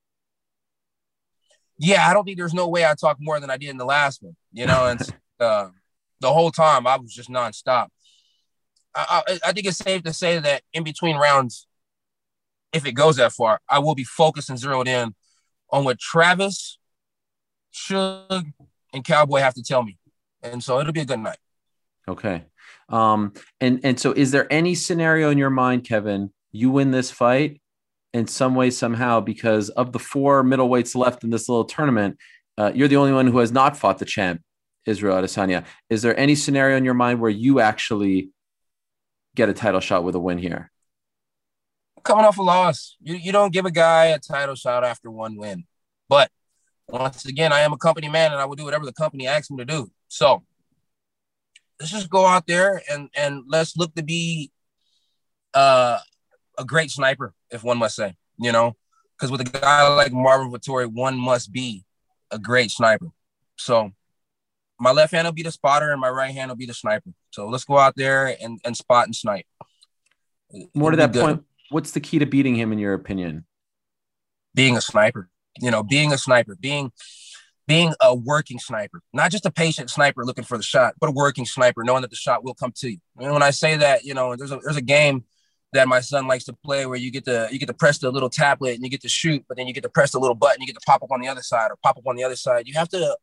Yeah, I don't think there's no way I talk more than I did in the last one. You know, and uh, the whole time I was just nonstop. I, I, I think it's safe to say that in between rounds, if it goes that far, I will be focused and zeroed in on what Travis, Suge, and Cowboy have to tell me. And so it'll be a good night. Okay. Um, and, and so is there any scenario in your mind, Kevin, you win this fight in some way, somehow, because of the four middleweights left in this little tournament, uh, you're the only one who has not fought the champ, Israel Adesanya. Is there any scenario in your mind where you actually get a title shot with a win here? Coming off a loss, you, you don't give a guy a title shot after one win. But once again, I am a company man, and I will do whatever the company asks me to do. So let's just go out there and, and let's look to be uh, a great sniper, if one must say, you know, because with a guy like Marvin Vettori, one must be a great sniper. So my left hand will be the spotter and my right hand will be the sniper. So let's go out there and, and spot and snipe. More to that point, what's the key to beating him, in your opinion? Being a sniper, you know, being a sniper, being being a working sniper, not just a patient sniper looking for the shot, but a working sniper, knowing that the shot will come to you. And when I say that, you know, there's a there's a game that my son likes to play where you get to you get to press the little tablet and you get to shoot, but then you get to press the little button, you get to pop up on the other side or pop up on the other side. You have to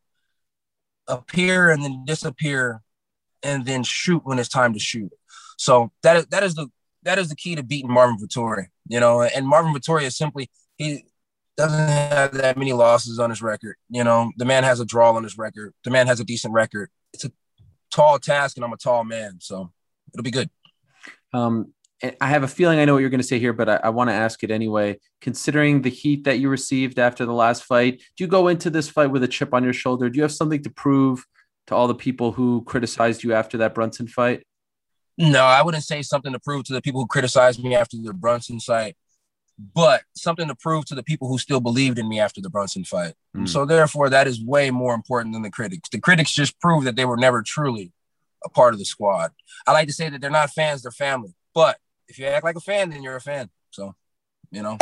appear and then disappear and then shoot when it's time to shoot. So that is that is the that is the key to beating Marvin Vettori, you know. And Marvin Vettori is simply, he doesn't have that many losses on his record. You know, the man has a draw on his record. The man has a decent record. It's a tall task, and I'm a tall man, so it'll be good. Um, I have a feeling I know what you're going to say here, but I, I want to ask it anyway. Considering the heat that you received after the last fight, do you go into this fight with a chip on your shoulder? Do you have something to prove to all the people who criticized you after that Brunson fight? No, I wouldn't say something to prove to the people who criticized me after the Brunson fight, but something to prove to the people who still believed in me after the Brunson fight. Mm. So therefore, that is way more important than the critics. The critics just proved that they were never truly a part of the squad. I like to say that they're not fans, they're family. But if you act like a fan, then you're a fan. So, you know,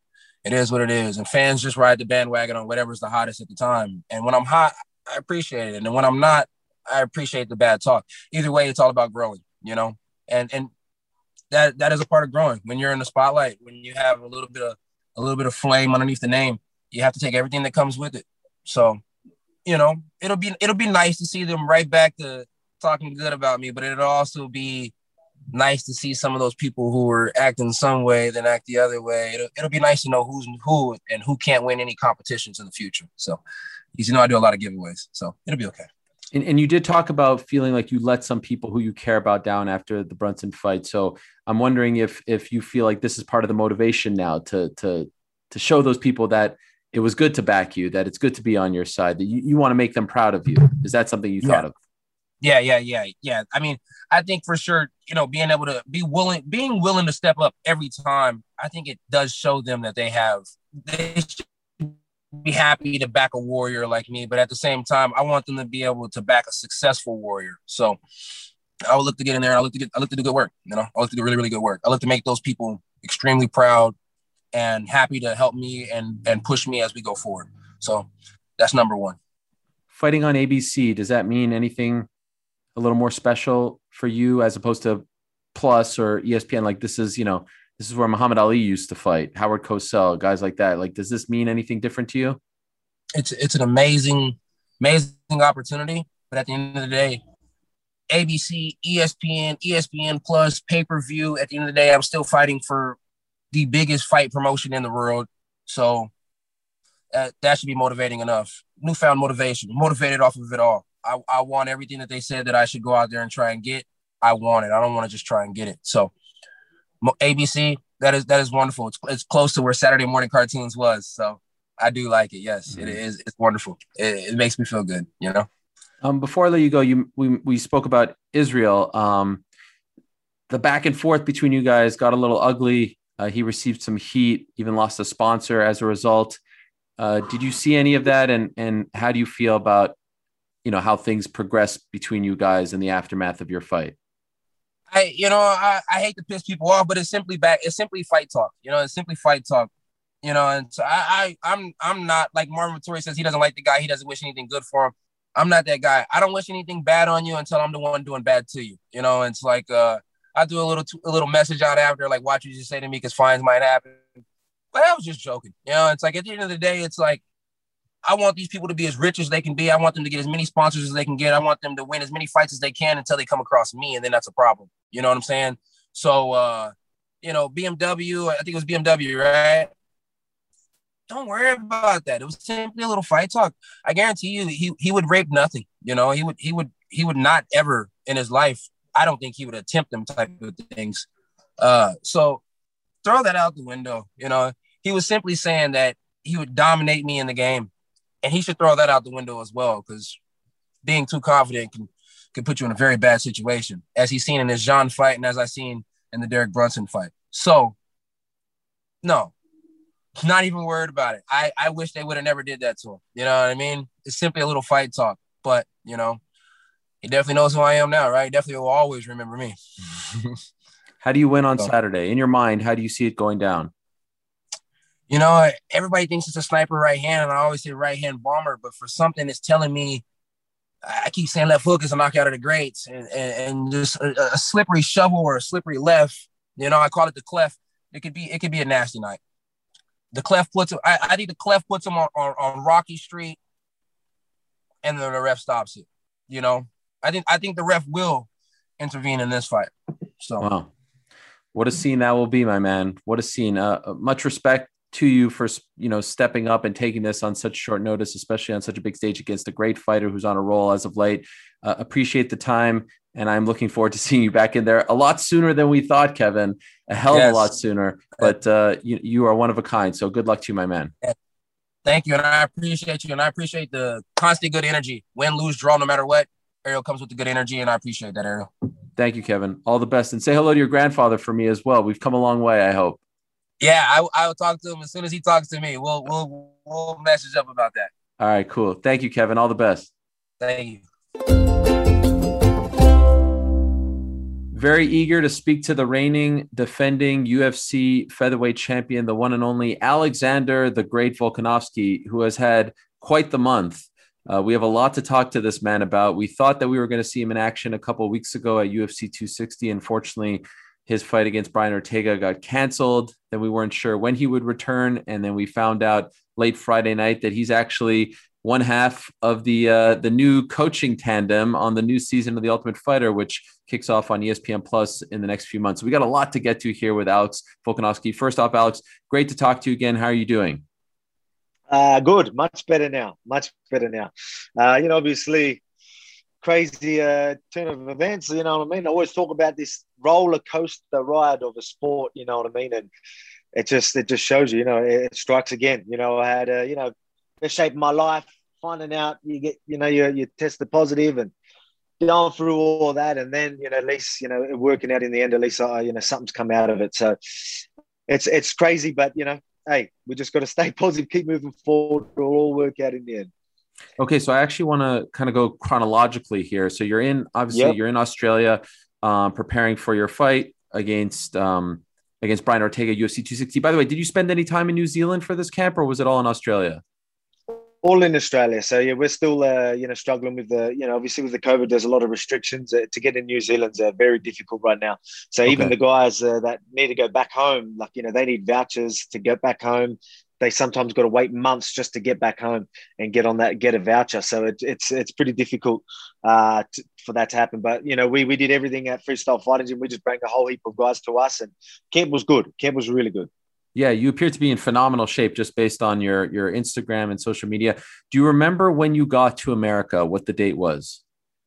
it is what it is. And fans just ride the bandwagon on whatever's the hottest at the time. And when I'm hot, I appreciate it. And when I'm not, I appreciate the bad talk. Either way, it's all about growing, you know, and and that that is a part of growing. When you're in the spotlight, when you have a little bit of a little bit of flame underneath the name, you have to take everything that comes with it. So, you know, it'll be it'll be nice to see them right back to talking good about me, but it'll also be nice to see some of those people who were acting some way then act the other way. It'll, it'll be nice to know who's who and who can't win any competitions in the future. So, you know, I do a lot of giveaways, so it'll be okay. And, and you did talk about feeling like you let some people who you care about down after the Brunson fight. So I'm wondering if if you feel like this is part of the motivation now to to to show those people that it was good to back you, that it's good to be on your side, that you, you want to make them proud of you. Is that something you yeah. thought of? Yeah, yeah, yeah, yeah. I mean, I think for sure, you know, being able to be willing, being willing to step up every time, I think it does show them that they have, they should be happy to back a warrior like me. But at the same time, I want them to be able to back a successful warrior. So I would look to get in there. I look to get, I look to do good work. You know, I look to do really, really good work. I look to make those people extremely proud and happy to help me and, and push me as we go forward. So that's number one. Fighting on A B C, does that mean anything a little more special for you as opposed to Plus or E S P N? Like this is, you know, this is where Muhammad Ali used to fight, Howard Cosell, guys like that. Like, does this mean anything different to you? It's it's an amazing, amazing opportunity. But at the end of the day, A B C, E S P N, E S P N Plus, pay-per-view, at the end of the day, I'm still fighting for the biggest fight promotion in the world. So uh, that should be motivating enough. Newfound motivation, motivated off of it all. I, I want everything that they said that I should go out there and try and get. I want it. I don't want to just try and get it. So A B C, that is that is wonderful. It's it's close to where Saturday morning cartoons was. So I do like it. Yes, mm-hmm. It is. It's wonderful. It, it makes me feel good, you know? Um, before I let you go, you we we spoke about Israel. Um, the back and forth between you guys got a little ugly. Uh, he received some heat, even lost a sponsor as a result. Uh, did you see any of that? And and how do you feel about, you know, how things progress between you guys in the aftermath of your fight? I, you know, I, I hate to piss people off, but it's simply back. It's simply fight talk. You know, it's simply fight talk. You know, and so I, I I'm I'm not like Marvin Vettori says he doesn't like the guy. He doesn't wish anything good for him. I'm not that guy. I don't wish anything bad on you until I'm the one doing bad to you. You know, and it's like uh, I do a little a little message out after, like, watch what you say to me because fines might happen. But I was just joking. You know, it's like at the end of the day, it's like I want these people to be as rich as they can be. I want them to get as many sponsors as they can get. I want them to win as many fights as they can until they come across me, and then that's a problem. You know what I'm saying? So uh, you know, B M W, I think it was B M W, right? Don't worry about that. It was simply a little fight talk. I guarantee you he he would rape nothing. You know, he would he would he would not ever in his life, I don't think he would attempt them type of things. Uh, so throw that out the window. You know, he was simply saying that he would dominate me in the game. And he should throw that out the window as well, because being too confident can, can put you in a very bad situation, as he's seen in his Jean fight and as I've seen in the Derek Brunson fight. So, no, not even worried about it. I, I wish they would have never did that to him. You know what I mean? It's simply a little fight talk. But, you know, he definitely knows who I am now, right? He definitely will always remember me. How do you win on so, Saturday? In your mind, how do you see it going down? You know, everybody thinks it's a sniper right hand, and I always say right hand bomber, but for something that's telling me, I keep saying left hook is a knockout of the greats, and, and, and just a, a slippery shovel or a slippery left. You know, I call it the clef. It could be it could be a nasty night. The clef puts him, I, I think the clef puts him on, on, on Rocky Street, and then the ref stops it. You know, I think I think the ref will intervene in this fight. So, wow, what a scene that will be, my man! What a scene! Uh, much respect to you for, you know, stepping up and taking this on such short notice, especially on such a big stage against a great fighter who's on a roll as of late. Uh, appreciate the time, and I'm looking forward to seeing you back in there a lot sooner than we thought, Kevin. A hell of yes. a lot sooner, but uh, you you are one of a kind. So good luck to you, my man. Thank you, and I appreciate you, and I appreciate the constant good energy. Win, lose, draw, no matter what. Ariel comes with the good energy, and I appreciate that, Ariel. Thank you, Kevin. All the best, and say hello to your grandfather for me as well. We've come a long way, I hope. Yeah, I, I will talk to him as soon as he talks to me. We'll we'll we'll message up about that. All right, cool. Thank you, Kevin. All the best. Thank you. Very eager to speak to the reigning, defending U F C featherweight champion, the one and only Alexander the Great Volkanovski, who has had quite the month. Uh, we have a lot to talk to this man about. We thought that we were going to see him in action a couple of weeks ago at U F C two sixty. Unfortunately, his fight against Brian Ortega got canceled. Then we weren't sure when he would return. And then we found out late Friday night that he's actually one half of the uh, the new coaching tandem on the new season of The Ultimate Fighter, which kicks off on E S P N Plus in the next few months. So we got a lot to get to here with Alex Volkanovski. First off, Alex, great to talk to you again. How are you doing? Uh, good. Much better now. Much better now. Uh, you know, obviously, crazy uh, turn of events, you know what I mean? I always talk about this roller coaster ride of a sport, you know what I mean? And it just it just shows you, you know, it, it strikes again. You know, I had, uh, you know, the shape of my life, finding out you get, you know, you, you test the positive and going through all that. And then, you know, at least, you know, working out in the end, at least, uh, you know, something's come out of it. So it's it's crazy, but, you know, hey, we just got to stay positive, keep moving forward. It'll all work out in the end. Okay, so I actually want to kind of go chronologically here. So you're in, obviously, yep. you're in Australia, um, preparing for your fight against um, against Brian Ortega, U F C two sixty. By the way, did you spend any time in New Zealand for this camp, or was it all in Australia? All in Australia. So yeah, we're still, uh, you know, struggling with the, you know, obviously with the COVID, there's a lot of restrictions uh, to get in New Zealand's uh, very difficult right now. So okay. even the guys uh, that need to go back home, like, you know, they need vouchers to get back home. They sometimes got to wait months just to get back home and get on that, get a voucher. So it, it's it's pretty difficult uh, to, for that to happen. But, you know, we we did everything at Freestyle Fighting Gym. We just bring a whole heap of guys to us, and camp was good. Camp was really good. Yeah, you appear to be in phenomenal shape just based on your, your Instagram and social media. Do you remember when you got to America, what the date was?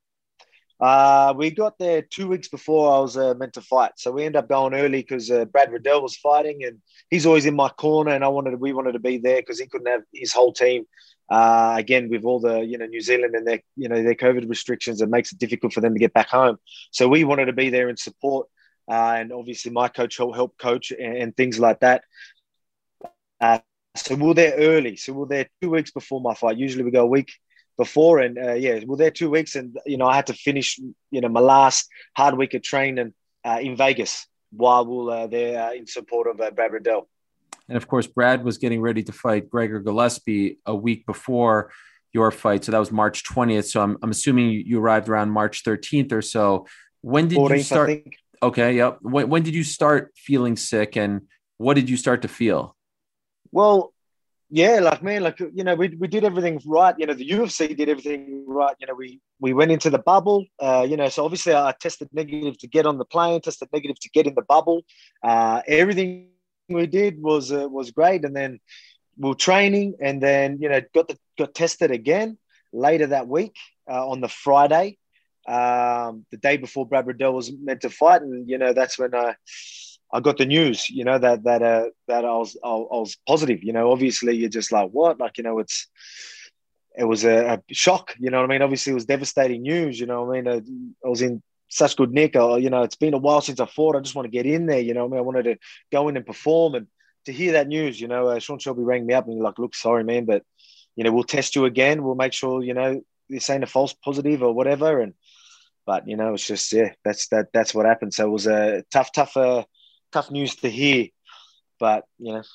Uh, we got there two weeks before I was uh, meant to fight. So we ended up going early because uh, Brad Riddell was fighting, and he's always in my corner, and I wanted to, we wanted to be there because he couldn't have his whole team. Uh, again, with all the, you know, New Zealand and their, you know, their COVID restrictions, it makes it difficult for them to get back home. So we wanted to be there in support. Uh, and obviously my coach will help coach and, and things like that. Uh, so we we're there early. So we we're there two weeks before my fight. Usually we go a week before, and uh, yeah, we we're there two weeks. And, you know, I had to finish, you know, my last hard week of training uh, in Vegas while we we're uh, there uh, in support of uh, Brad Riddell. And of course, Brad was getting ready to fight Gregor Gillespie a week before your fight. So that was March twentieth. So I'm, I'm assuming you arrived around March thirteenth or so. When did fourteenth, you start? I think. Okay. Yep. When, when did you start feeling sick, and what did you start to feel? Well, Yeah, like man, like you know, we we did everything right. You know, the U F C did everything right. You know, we we went into the bubble. Uh, you know, so obviously I tested negative to get on the plane, tested negative to get in the bubble. Uh, everything we did was uh, was great, and then we were training, and then you know got the, got tested again later that week uh, on the Friday, um, the day before Brad Riddell was meant to fight, and you know that's when I. I got the news, you know, that that uh, that I was I, I was positive. You know, obviously you're just like, what? Like, you know, it's it was a, a shock. You know what I mean? Obviously, it was devastating news. You know what I mean? I, I was in such good nick. I, you know, it's been a while since I fought. I just want to get in there. You know what I mean? I wanted to go in and perform, and to hear that news, you know, uh, Sean Shelby rang me up and like, look, sorry, man, but you know, we'll test you again. We'll make sure you know this ain't a false positive or whatever. And but you know, it's just yeah, that's that that's what happened. So it was a tough, tough. Uh, tough news to hear, but you know.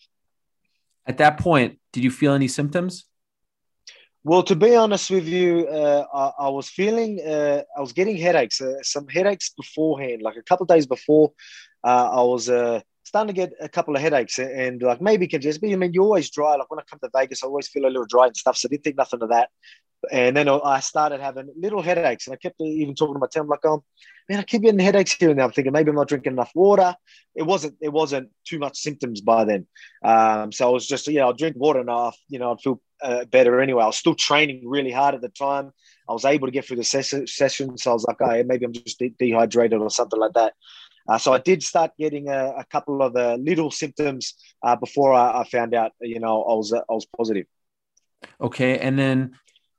At that point, did you feel any symptoms? Well, to be honest with you, uh, I, I was feeling, uh, I was getting headaches, uh, some headaches beforehand, like a couple of days before. Uh, I was uh, starting to get a couple of headaches, and, and like maybe congestion. I mean, you're always dry. Like when I come to Vegas, I always feel a little dry and stuff. So I didn't think nothing of that. And then I started having little headaches, and I kept even talking to my team, like, "Oh, man, I keep getting headaches here and there." I'm thinking maybe I'm not drinking enough water. It wasn't. It wasn't too much symptoms by then. Um, so I was just, you know, I'll drink water enough. You know, I'd feel uh, better anyway. I was still training really hard at the time. I was able to get through the ses- session, so I was like, "Oh, maybe I'm just de- dehydrated or something like that." Uh, so I did start getting a, a couple of uh, little symptoms uh, before I, I found out, you know, I was uh, I was positive. Okay, and then.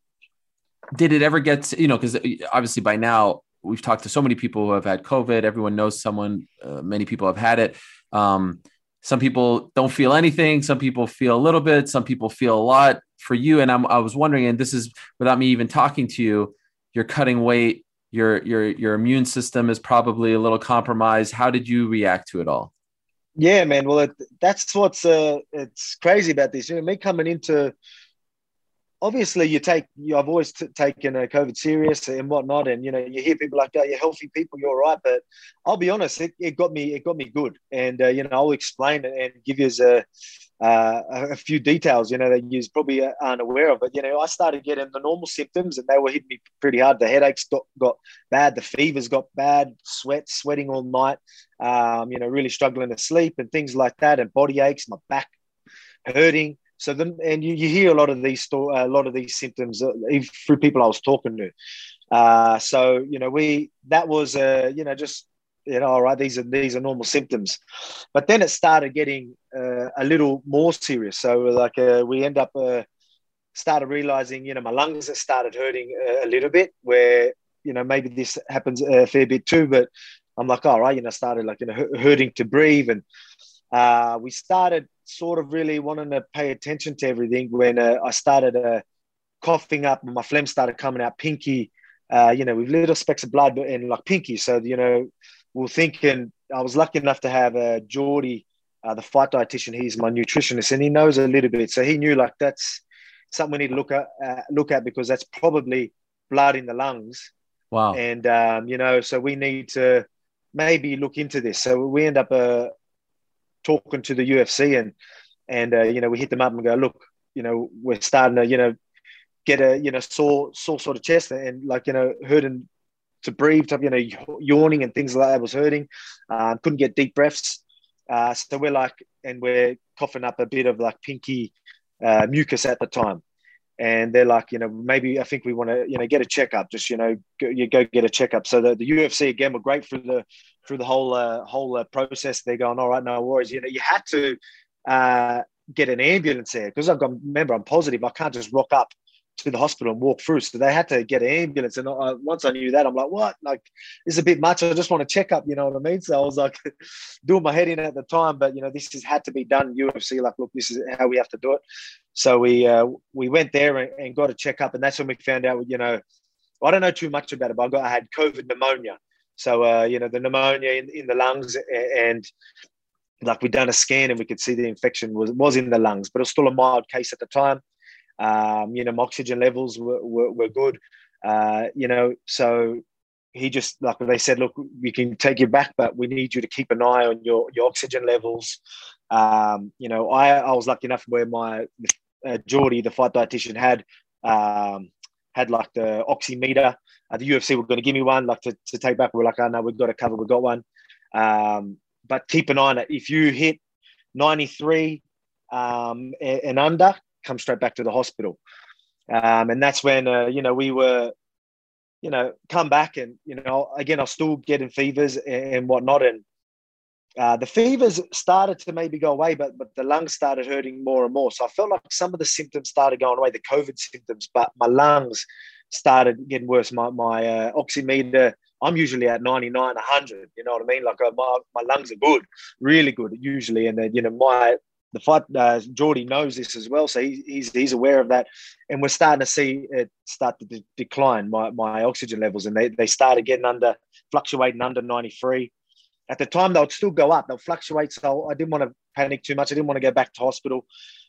Did it ever get to, you know, because obviously by now we've talked to so many people who have had COVID. Everyone knows someone, uh, many people have had it. Um, some people don't feel anything. Some people feel a little bit. Some people feel a lot. For you, and I'm, I was wondering, and this is without me even talking to you, you're cutting weight. Your, your, your immune system is probably a little compromised. How did you react to it all? Yeah, man. Well, it, that's what's uh, it's crazy about this. You know, me coming into obviously you take, you, I've always t- taken a COVID serious and whatnot. And, you know, you hear people like, oh, you're healthy people, you're right. But I'll be honest, it, it got me, it got me good. And, uh, you know, I'll explain it and give you a, uh, a few details, you know, that you probably aren't aware of. But, you know, I started getting the normal symptoms and they were hitting me pretty hard. The headaches got, got bad. The fevers got bad, sweat, sweating all night, um, you know, really struggling to sleep and things like that. And body aches, my back hurting. So then, and you, you hear a lot of these sto- a lot of these symptoms uh, through people I was talking to. Uh, so you know, we that was uh, you know just you know all right, these are these are normal symptoms, but then it started getting uh, a little more serious. So like uh, we end up uh, started realizing you know my lungs started hurting a, a little bit. Where you know maybe this happens a fair bit too, but I'm like all right, you know, started like you know hurting to breathe and. Uh, we started sort of really wanting to pay attention to everything when uh, I started uh, coughing up and my phlegm started coming out pinky, uh, you know, with little specks of blood and like pinky. So, you know, we we're thinking, I was lucky enough to have uh, Geordie, uh, the fight dietitian. He's my nutritionist and he knows a little bit. So he knew like that's something we need to look at, uh, look at because that's probably blood in the lungs. Wow. And, um, you know, so we need to maybe look into this. So we end up uh, talking to the U F C and, and uh, you know, we hit them up and go, look, you know, we're starting to, you know, get a, you know, sore, sore sort of chest and like, you know, hurting to breathe, you know, yawning and things like that was hurting. Um, couldn't get deep breaths. Uh, so we're like, and we're coughing up a bit of like pinky uh, mucus at the time. And they're like, you know, maybe I think we want to, you know, get a checkup. Just, you know, go, you go get a checkup. So the, the U F C again were great through the through the whole uh, whole uh, process. They're going, all right, no worries. You know, you had to uh, get an ambulance there because I've got. Remember, I'm positive. I can't just rock up to the hospital and walk through. So they had to get an ambulance. And I, once I knew that, I'm like, what? Like, it's a bit much. I just want to check up. You know what I mean? So I was like, doing my head in at the time. But you know, this has had to be done. U F C, like, look, this is how we have to do it. So we uh, we went there and, and got a checkup, and that's when we found out. You know, I don't know too much about it, but I got I had COVID pneumonia. So uh, you know, the pneumonia in, in the lungs, and, and like we done a scan and we could see the infection was was in the lungs, but it was still a mild case at the time. Um, you know, my oxygen levels were were, were good. Uh, you know, so he just, like they said, look, we can take you back, but we need you to keep an eye on your, your oxygen levels. Um, you know, I, I was lucky enough where my uh, Geordie, the fight dietitian, had um, had like the oximeter. Uh, the U F C were going to give me one, like to, to take back. We're like, oh no, we've got it covered. We've got one. Um, but keep an eye on it. If you hit ninety-three um, and, and under, come straight back to the hospital. Um, and that's when, uh, you know, we were, you know, come back and, you know, again, I was still getting fevers and, and whatnot. And uh, the fevers started to maybe go away, but but the lungs started hurting more and more. So I felt like some of the symptoms started going away, the COVID symptoms, but my lungs started getting worse. My my uh, oximeter, I'm usually at ninety-nine, one hundred, you know what I mean? Like uh, my, my lungs are good, really good usually. And then, you know, my, the fight, uh, Geordie knows this as well. So he, he's, he's aware of that. And we're starting to see it start to de- decline, my, my oxygen levels. And they, they started getting under, fluctuating under ninety-three. At the time, they would still go up. They'll fluctuate. So I didn't want to panic too much. I didn't want to go back to hospital.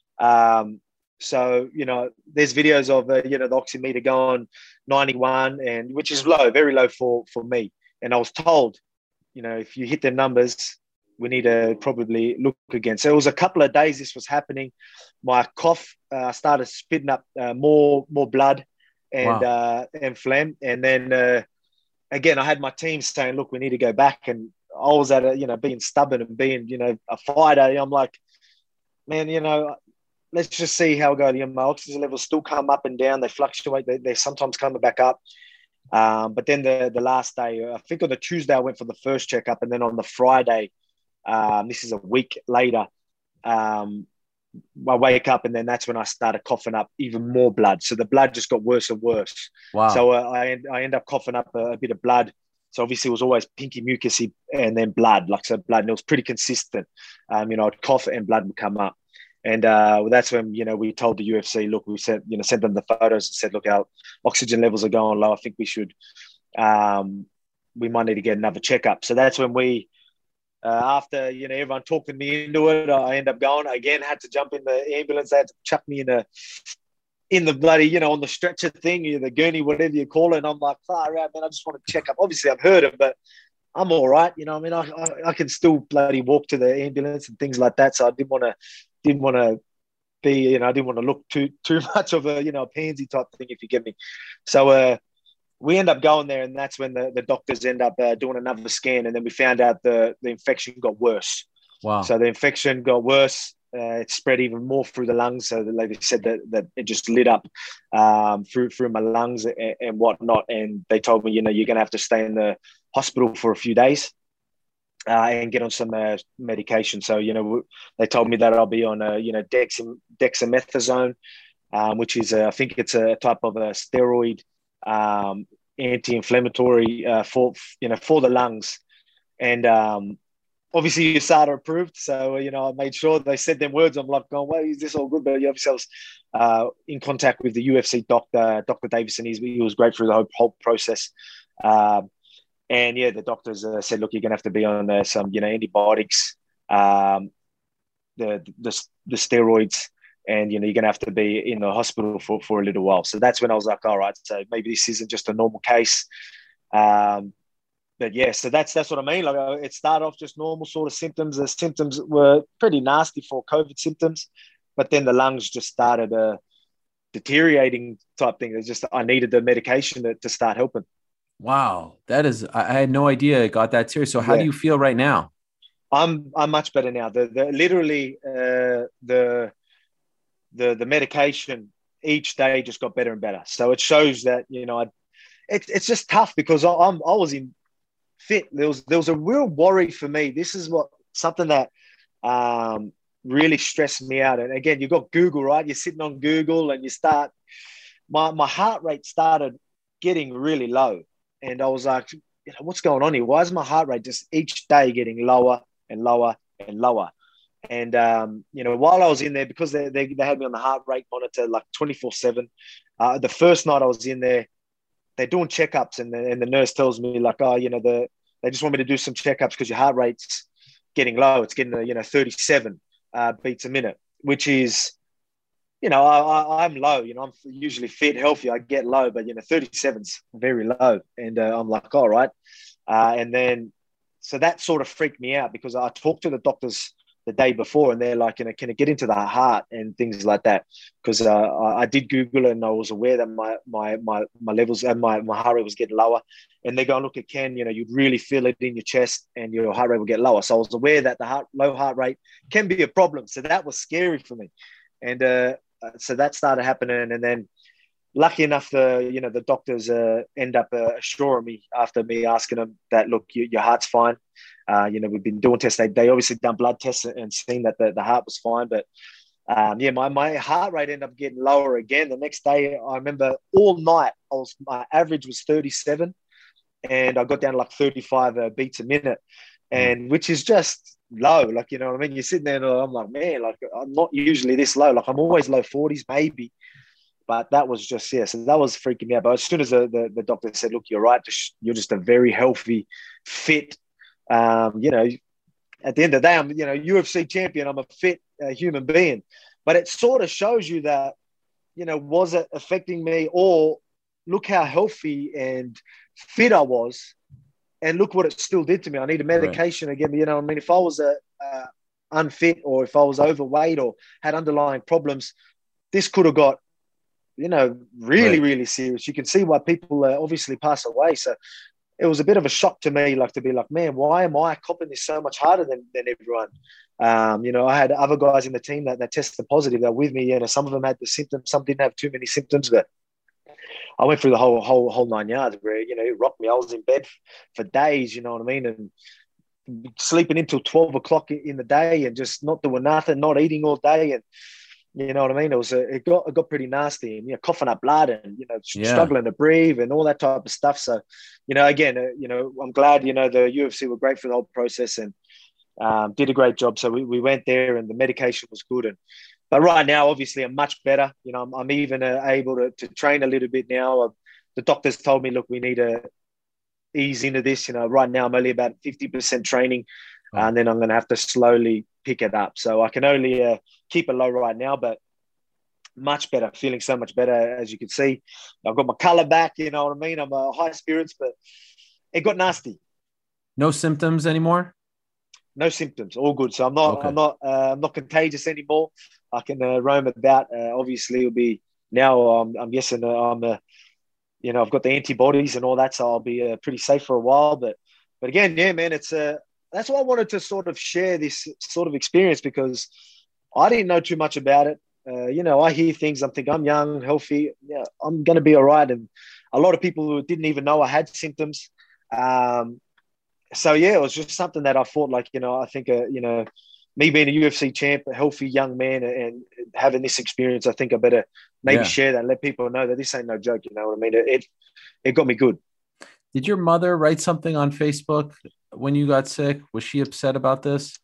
Um, So, you know, there's videos of, uh, you know, the oximeter going ninety-one, and which is low, very low for, for me. And I was told, you know, if you hit the numbers, we need to probably look again. So it was a couple of days this was happening. My cough uh, started spitting up uh, more more blood and wow. uh, and phlegm. And then, uh, again, I had my team saying, look, we need to go back. And I was at, a, you know, being stubborn and being, you know, a fighter. I'm like, man, you know, let's just see how it goes. You know, my oxygen levels still come up and down. They fluctuate. They, they sometimes come back up. Um, but then the, the last day, I think on the Tuesday, I went for the first checkup. And then on the Friday, um, this is a week later, um, I wake up and then that's when I started coughing up even more blood. So the blood just got worse and worse. Wow. So uh, I, I end up coughing up a, a bit of blood. So obviously it was always pinky mucusy and then blood, like so blood. And it was pretty consistent. Um, you know, I'd cough and blood would come up. And uh, well, that's when, you know, we told the U F C, look, we said, you know, sent them the photos and said, look, our oxygen levels are going low. I think we should, um, we might need to get another checkup. So that's when we, uh, after, you know, everyone talking me into it, I end up going, I again, had to jump in the ambulance. They had to chuck me in a, in the bloody, you know, on the stretcher thing, the gurney, whatever you call it. And I'm like, far out, man, I just want to check up. Obviously I've heard it, but I'm all right. You know, I mean, I, I, I can still bloody walk to the ambulance and things like that. So I didn't want to, didn't want to be, you know, I didn't want to look too too much of a, you know, a pansy type thing, if you get me. So uh, we end up going there, and that's when the, the doctors end up uh, doing another scan, and then we found out the, the infection got worse. Wow. So the infection got worse. Uh, it spread even more through the lungs. So the lady said that, that it just lit up um, through through my lungs and, and whatnot. And they told me, you know, you're going to have to stay in the hospital for a few days. Uh, and get on some uh, medication. So, you know, they told me that I'll be on, a, you know, dex- dexamethasone, um, which is, a, I think it's a type of a steroid um, anti-inflammatory uh, for, you know, for the lungs. And um, obviously U S A D A approved. So, you know, I made sure they said them words. I'm like, going, well, is this all good? But obviously I was uh, in contact with the U F C doctor, Doctor Davison. He's, he was great through the whole, whole process. Um, And yeah, the doctors uh, said, look, you're going to have to be on uh, some, you know, antibiotics, um, the, the the steroids, and, you know, you're going to have to be in the hospital for, for a little while. So that's when I was like, all right, so maybe this isn't just a normal case. Um, but yeah, so that's that's what I mean. Like, it started off just normal sort of symptoms. The symptoms were pretty nasty for COVID symptoms, but then the lungs just started uh, deteriorating type thing. It's just I needed the medication to, to start helping. Wow, that is, I had no idea it got that serious. So how yeah. do you feel right now? I'm I'm much better now. The the literally uh, the the the medication each day just got better and better. So it shows that, you know, I, it, it's just tough because I, I'm I was in fit. There was there was a real worry for me. This is what something that um, really stressed me out. And again, you got Google, right? You're sitting on Google and you start. My my heart rate started getting really low. And I was like, you know, what's going on here? Why is my heart rate just each day getting lower and lower and lower? And, um, you know, while I was in there, because they, they, they had me on the heart rate monitor like twenty-four seven, uh, the first night I was in there, they're doing checkups and the, and the nurse tells me like, oh, you know, the they just want me to do some checkups because your heart rate's getting low. It's getting, you know, thirty-seven uh, beats a minute, which is you know, I, I, I'm low. You know, I'm usually fit, healthy. I get low, but you know, thirty-seven's very low, and uh, I'm like, all right. Uh, and then, so that sort of freaked me out because I talked to the doctors the day before, and they're like, you know, can it get into the heart and things like that? Because uh, I, I did Google it, and I was aware that my my my my levels and my my heart rate was getting lower. And they go, look, it can, you know, you'd really feel it in your chest, and your heart rate will get lower. So I was aware that the heart low heart rate can be a problem. So that was scary for me, and uh, so that started happening. And then, lucky enough, the you know the doctors uh, end up uh, assuring me after me asking them that, look, you, your heart's fine. Uh, you know, we've been doing tests. They, they obviously done blood tests and seen that the, the heart was fine. But um, yeah, my, my heart rate ended up getting lower again. The next day, I remember all night, I was my average was thirty-seven, and I got down to like thirty-five uh, beats a minute, and which is just low. Like, you know what I mean? You're sitting there and I'm like, man, like I'm not usually this low. Like I'm always low forties, maybe. But that was just, yeah, so that was freaking me out. But as soon as the, the, the doctor said, look, you're right, you're just a very healthy, fit, um, you know, at the end of the day, I'm, you know, U F C champion, I'm a fit uh, human being. But it sort of shows you that, you know, was it affecting me, or look how healthy and fit I was, and look what it still did to me. I needed medication right. again. You know, I mean, if I was a, uh, unfit, or if I was overweight or had underlying problems, this could have got, you know, really, right. really serious. You can see why people uh, obviously pass away. So it was a bit of a shock to me, like to be like, man, why am I copping this so much harder than, than everyone? Um, you know, I had other guys in the team that, that tested positive. They're with me. You know, some of them had the symptoms, some didn't have too many symptoms, but I went through the whole, whole, whole nine yards where, you know, it rocked me. I was in bed for days, you know what I mean? And sleeping until twelve o'clock in the day and just not doing nothing, not eating all day. And, you know what I mean? It was a, it got it got pretty nasty, and you know, coughing up blood, and you know, yeah. struggling to breathe, and all that type of stuff. So, you know, again, uh, you know, I'm glad, you know, the U F C were great for the whole process, and um, did a great job. So we, we went there, and the medication was good. And but right now, obviously, I'm much better. You know, I'm, I'm even uh, able to, to train a little bit now. Uh, the doctors told me, look, we need to ease into this. You know, right now I'm only about fifty percent training, oh. and then I'm going to have to slowly pick it up. So I can only uh, keep it low right now, but much better, feeling so much better. As you can see, I've got my color back, you know what I mean? I'm uh, high spirits, but it got nasty. No symptoms anymore? No symptoms, all good. So I'm not, okay. I'm not, uh, I'm not contagious anymore. I can uh, roam about. Uh, obviously it'll be now, um, I'm guessing uh, I'm, uh, you know, I've got the antibodies and all that, so I'll be uh, pretty safe for a while. But, but again, yeah, man, it's uh, that's why I wanted to sort of share this sort of experience, because I didn't know too much about it. Uh, you know, I hear things, I'm thinking I'm young, healthy, yeah, I'm going to be all right. And a lot of people who didn't even know I had symptoms. Um, so, yeah, it was just something that I thought, like, you know, I think, uh, you know, me being a U F C champ, a healthy young man, and having this experience, I think I better maybe yeah. share that and let people know that this ain't no joke. You know what I mean? It, it, it got me good. Did your mother write something on Facebook when you got sick? Was she upset about this?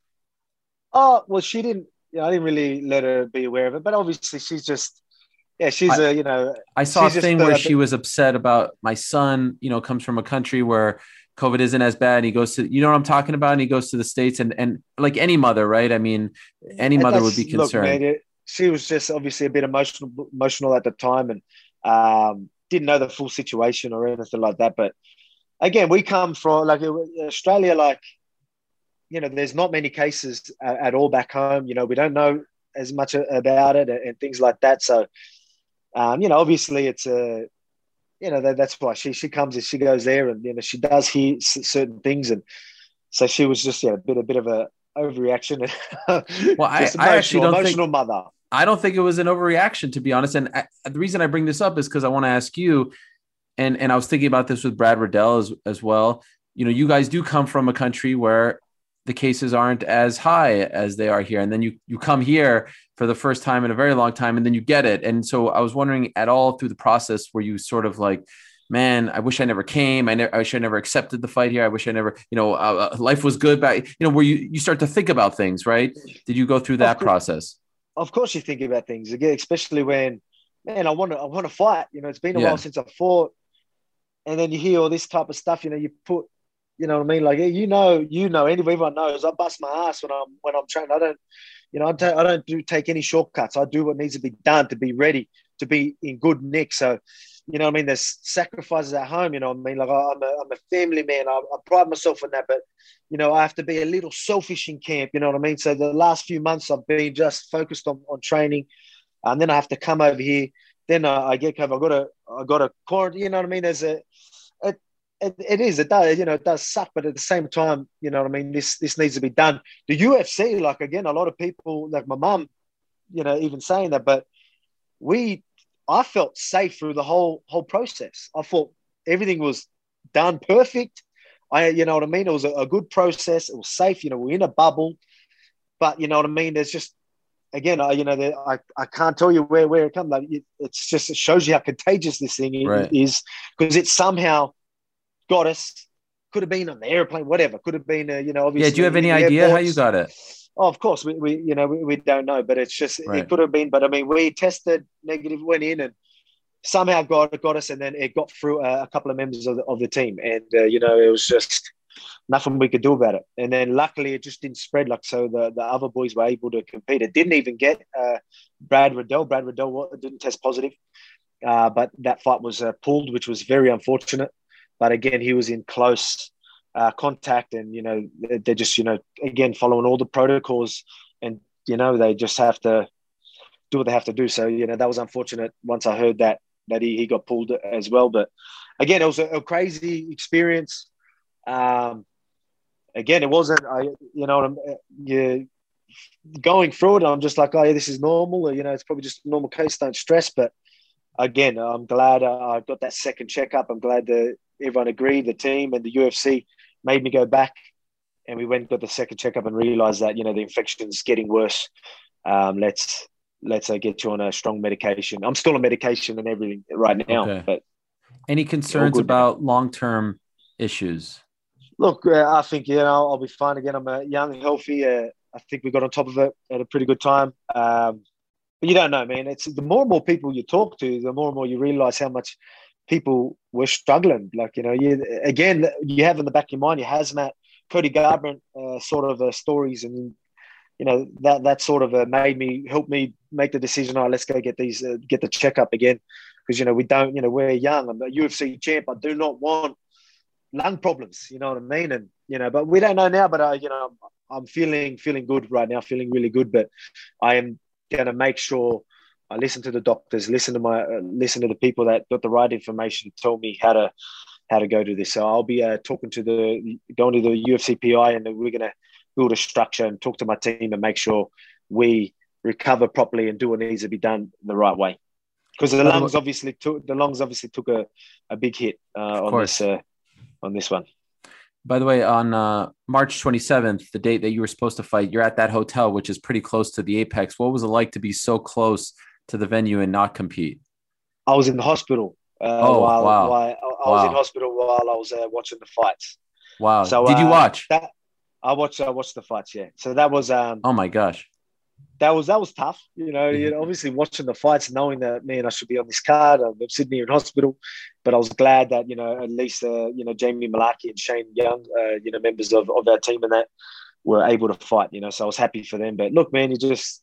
Oh, well, she didn't. Yeah, I didn't really let her be aware of it, but obviously she's just, yeah, she's I, a, you know. I saw a thing just, where uh, she was upset about my son, you know, comes from a country where COVID isn't as bad. And he goes to, you know what I'm talking about? And he goes to the States, and, and like any mother, right? I mean, any mother would be concerned. Look, man, it, she was just obviously a bit emotional, emotional at the time, and um, didn't know the full situation or anything like that. But again, we come from like Australia, like, you know, there's not many cases uh, at all back home. You know, we don't know as much about it and, and things like that. So, um, you know, obviously it's a, you know, that, that's why she she comes and she goes there, and, you know, she does hear s- certain things. And so she was just, yeah, a bit, a bit of a overreaction. Well, I, I actually don't emotional think, mother. I don't think it was an overreaction, to be honest. And I, the reason I bring this up is because I want to ask you, and, and I was thinking about this with Brad Riddell as, as well. You know, you guys do come from a country where the cases aren't as high as they are here. And then you, you come here for the first time in a very long time, and then you get it. And so I was wondering at all through the process, were you sort of like, man, I wish I never came. I, ne- I wish I never accepted the fight here. I wish I never, you know, uh, life was good back, you know, where you, you start to think about things, right? Did you go through that of course, process? Of course you think about things again, especially when, man, I want to, I want to fight, you know, it's been a Yeah. while since I fought. And then you hear all this type of stuff, you know, you put, you know what I mean? Like, you know, you know, everyone knows I bust my ass when I'm, when I'm training. I don't, You know, I don't, I don't do take any shortcuts. I do what needs to be done to be ready, to be in good nick. So, you know what I mean? There's sacrifices at home, you know what I mean? Like, I'm a, I'm a family man. I, I pride myself on that. But, you know, I have to be a little selfish in camp, you know what I mean? So the last few months I've been just focused on, on training. And then I have to come over here. Then I, I get COVID. I got to, I got to quarantine, you know what I mean? There's a, it, it, it is, it does, you know, it does suck. But at the same time, you know what I mean? This, this needs to be done. The U F C, like, again, a lot of people, like my mum, you know, even saying that, but we, I felt safe through the whole whole process. I thought everything was done perfect. I, you know what I mean? It was a, a good process. It was safe. You know, we're in a bubble, but you know what I mean? There's just, again, I, you know, there, I, I can't tell you where, where it comes. Like, it, it's just, it shows you how contagious this thing right. is, because it somehow got us. Could have been on the airplane, whatever. Could have been, uh, you know, obviously. Yeah, do you have any idea airports. how you got it? Oh, of course, we, we you know, we, we don't know, but it's just, right. it could have been, but I mean, we tested negative, went in and somehow got, got us, and then it got through uh, a couple of members of the, of the team. And, uh, you know, it was just nothing we could do about it. And then luckily it just didn't spread. Like, so the, the other boys were able to compete. It didn't even get uh, Brad Riddell. Brad Riddell didn't test positive, uh, but that fight was uh, pulled, which was very unfortunate. But again, he was in close Uh, contact, and you know they're just, you know, again following all the protocols, and you know they just have to do what they have to do. So you know that was unfortunate. Once I heard that that he, he got pulled as well, but again it was a, a crazy experience. Um, again, it wasn't. I you know I'm you going through it. I'm just like, oh yeah, this is normal. Or, you know, it's probably just a normal case. Don't stress. But again, I'm glad I got that second checkup. I'm glad that everyone agreed, the team and the U F C made me go back, and we went and got the second checkup and realized that, you know, the infection's getting worse. Um, let's let's uh, get you on a strong medication. I'm still on medication and everything right now. Okay. But any concerns about long-term issues? Look, uh, I think, you know, I'll be fine again. I'm uh, young, healthy. Uh, I think we got on top of it at a pretty good time. Um, but you don't know, man. It's the more and more people you talk to, the more and more you realize how much people were struggling. Like, you know, you again, you have in the back of your mind your hazmat, Cody Garbrandt uh, sort of uh, stories, and you know that that sort of uh, made me help me make the decision. Oh, let's go get these, uh, get the checkup again, because you know we don't, you know, we're young. I'm a U F C champ. I do not want lung problems. You know what I mean? And you know, but we don't know now. But uh, you know, I'm feeling feeling good right now, feeling really good. But I am going to make sure I listen to the doctors, listen to my, uh, listen to the people that got the right information, tell me how to, how to go to this. So I'll be uh, talking to the, going to the U F C P I, and we're going to build a structure and talk to my team and make sure we recover properly and do what needs to be done the right way. Because the lungs obviously took, the lungs obviously took a, a big hit uh, on this, uh, on this one. By the way, on uh, March twenty-seventh, the date that you were supposed to fight, you're at that hotel, which is pretty close to the Apex. What was it like to be so close to the venue and not compete? I was in the hospital. Uh, oh, while, wow. While, I wow. was in hospital while I was uh, watching the fights. Wow. So, Did you uh, watch? That, I watched I watched the fights, yeah. So that was um oh my gosh. That was that was tough. You know, mm-hmm. you know, obviously watching the fights, knowing that, man, I should be on this card. I'm sitting here in hospital. But I was glad that, you know, at least uh, you know, Jamie Malaki and Shane Young, uh, you know, members of, of our team and that were able to fight, you know. So I was happy for them. But look, man, you just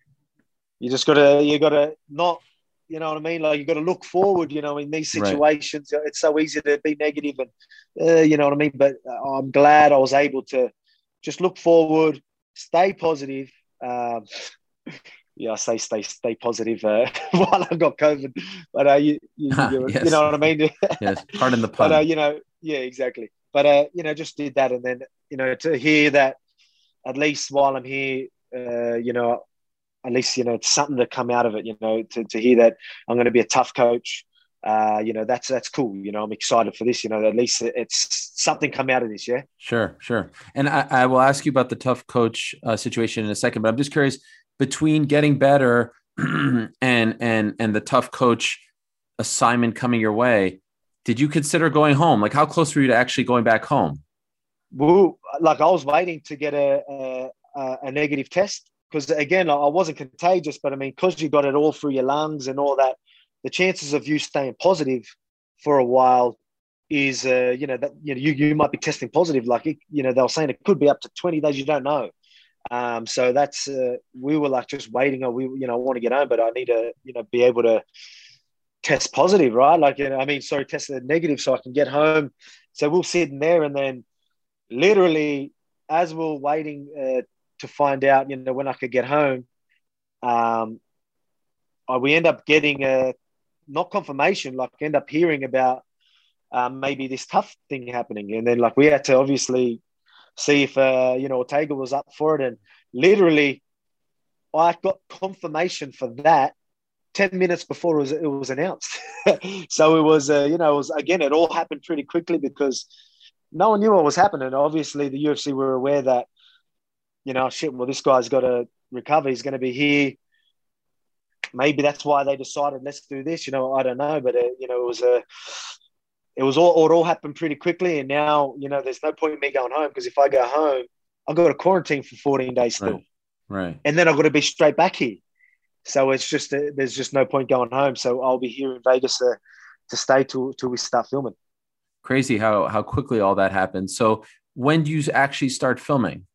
you just gotta you gotta not, you know what I mean? Like, you got to look forward, you know, in these situations. Right. It's so easy to be negative and, uh, you know what I mean? But uh, I'm glad I was able to just look forward, stay positive. Um, yeah, I say stay stay positive uh, while I got COVID. But, uh, you, you, you, yes. you know what I mean? Yes, pardon the pun. But, uh, you know, yeah, exactly. But, uh, you know, just did that. And then, you know, to hear that at least while I'm here, uh, you know, at least, you know, it's something to come out of it, you know, to, to hear that I'm going to be a tough coach. Uh, you know, that's, that's cool. You know, I'm excited for this, you know, at least it's something come out of this. Yeah. Sure. Sure. And I, I will ask you about the tough coach uh, situation in a second, but I'm just curious, between getting better and, and, and the tough coach assignment coming your way, did you consider going home? Like, how close were you to actually going back home? Well, like, I was waiting to get a, a, a negative test. Because, again, I wasn't contagious, but, I mean, because you got it all through your lungs and all that, the chances of you staying positive for a while is, uh, you know, that you know, you, you might be testing positive. Like, it, you know, they were saying it could be up to twenty days. You don't know. Um, so that's uh, we were like just waiting. Oh, we you know I want to get home, but I need to you know be able to test positive, right? Like you know, I mean, sorry, test negative, so I can get home. So we're sitting there, and then literally as we're waiting uh, to find out, you know, when I could get home, um, I, we end up getting a not confirmation, like end up hearing about um, maybe this tough thing happening, and then like we had to obviously see if uh, you know Ortega was up for it, and literally I got confirmation for that ten minutes before it was, it was announced. So it was uh, you know it was again it all happened pretty quickly because no one knew what was happening. Obviously, the U F C were aware that you know shit. Well, this guy's got to recover. He's going to be here. Maybe that's why they decided let's do this. You know, I don't know, but uh, you know it was a. Uh, It was all, it all happened pretty quickly. And now, you know, there's no point in me going home because if I go home, I've got to quarantine for fourteen days still. Right. right. And then I've got to be straight back here. So it's just, uh, there's just no point going home. So I'll be here in Vegas to, to stay till, till we start filming. Crazy how, how quickly all that happened. So when do you actually start filming?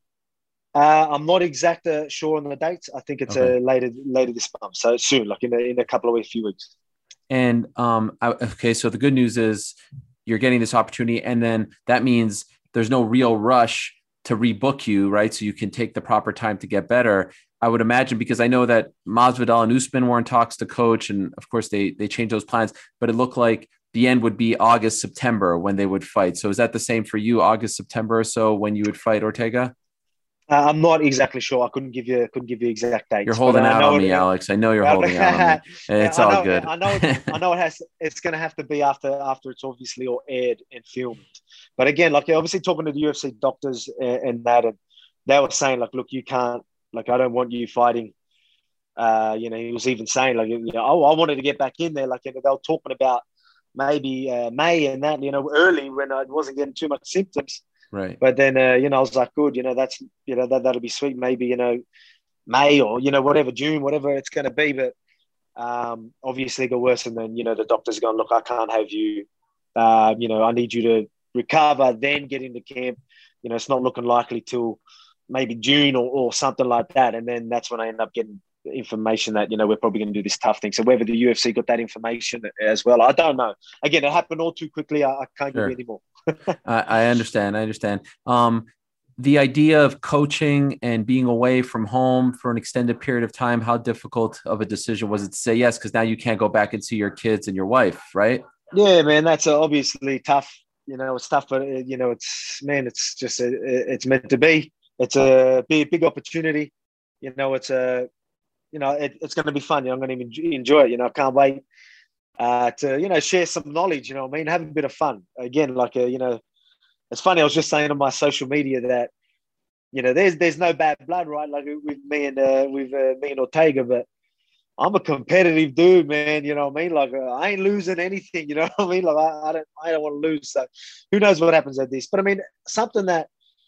Uh, I'm not exact uh, sure on the dates. I think it's okay. uh, later, later this month. So soon, like in a, in a couple of weeks, few weeks. And, um, I, okay, so the good news is you're getting this opportunity, and then that means there's no real rush to rebook you, right? So you can take the proper time to get better. I would imagine, because I know that Masvidal and Usman were in talks to coach, and of course they they changed those plans, but it looked like the end would be August, September when they would fight. So is that the same for you, August, September or so when you would fight Ortega? Uh, I'm not exactly sure. I couldn't give you couldn't give you exact dates. You're holding out on me, it, Alex. I know you're holding out on me. It's I all know, good. I know. I know it has. It's going to have to be after after it's obviously all aired and filmed. But again, like obviously talking to the U F C doctors and, and that, and they were saying like, look, you can't. Like, I don't want you fighting. Uh, you know, he was even saying like, you know, oh, I wanted to get back in there. Like, you know, they were talking about maybe uh, May and that. You know, early when I wasn't getting too much symptoms. Right. But then, uh, you know, I was like, good, you know, that's, you know, that, that'll be sweet. Maybe, you know, May or, you know, whatever, June, whatever it's going to be. But um, obviously it got worse. And then, you know, the doctor's gone, look, I can't have you, uh, you know, I need you to recover, then get into camp. You know, it's not looking likely till maybe June or, or something like that. And then that's when I end up getting information that, you know, we're probably going to do this tough thing. So whether the U F C got that information as well, I don't know. Again, it happened all too quickly. I, I can't sure. give you any more. I, I understand. I understand. Um, the idea of coaching and being away from home for an extended period of time, how difficult of a decision was it to say yes? Because now you can't go back and see your kids and your wife, right? Yeah, man, that's obviously tough. You know, it's tough, but you know, it's man, it's just a, it's meant to be. It's a big, big opportunity. You know, it's a, you know, it, it's going to be fun. You know, I'm going to enjoy it. You know, I can't wait. Uh, to, you know, share some knowledge, you know what I mean? Have a bit of fun. Again, like, a, you know, it's funny. I was just saying on my social media that, you know, there's there's no bad blood, right? Like with me and uh, with uh, me and Ortega, but I'm a competitive dude, man. You know what I mean? Like, uh, I ain't losing anything. You know what I mean? Like, I, I don't I don't want to lose. So who knows what happens at this? But I mean, something that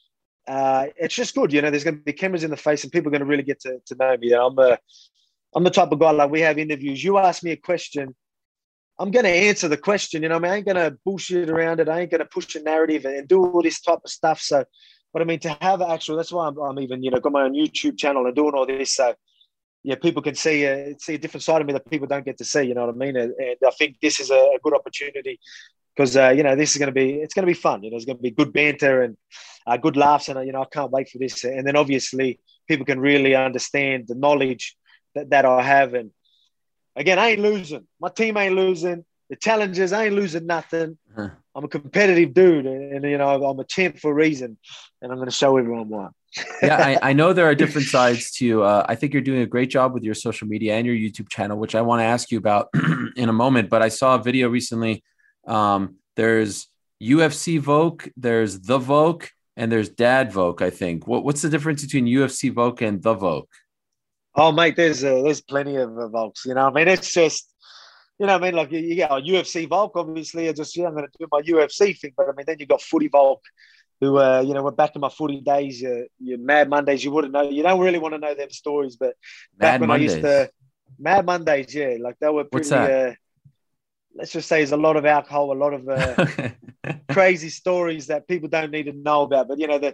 uh, it's just good. You know, there's going to be cameras in the face, and people are going to really get to, to know me. You know, I'm a I'm the type of guy, like, we have interviews. You ask me a question, I'm going to answer the question, you know what I mean? I ain't going to bullshit around it. I ain't going to push a narrative and do all this type of stuff. So, but I mean, to have actual, that's why I'm, I'm even, you know, got my own YouTube channel and doing all this. So, yeah, people can see a, see a different side of me that people don't get to see, you know what I mean? And, and I think this is a, a good opportunity because, uh, you know, this is going to be, it's going to be fun. You know, it's going to be good banter and uh, good laughs. And, you know, I can't wait for this. And then obviously people can really understand the knowledge that, that I have. And, again, I ain't losing. My team ain't losing. The challengers, I ain't losing nothing. Huh. I'm a competitive dude, and, and you know I'm a champ for a reason, and I'm going to show everyone why. Yeah, I, I know there are different sides to you. Uh, I think you're doing a great job with your social media and your YouTube channel, which I want to ask you about in a moment. But I saw a video recently. Um, there's U F C Vogue, there's The Vogue, and there's Dad Vogue, I think. What, what's the difference between U F C Vogue and The Vogue? Oh, mate, there's uh, there's plenty of uh, Volks, you know. I mean, it's just, you know, I mean, like you, you got a U F C Volk, obviously. I just, yeah, I'm going to do my U F C thing, but I mean, then you got Footy Volk, who, uh, you know, went back to my footy days. Uh, your Mad Mondays, you wouldn't know. You don't really want to know them stories, but back Mad when Mondays. I used to, Mad Mondays, yeah, like they were pretty. What's that? Uh, let's just say, there's a lot of alcohol, a lot of uh, crazy stories that people don't need to know about. But you know, the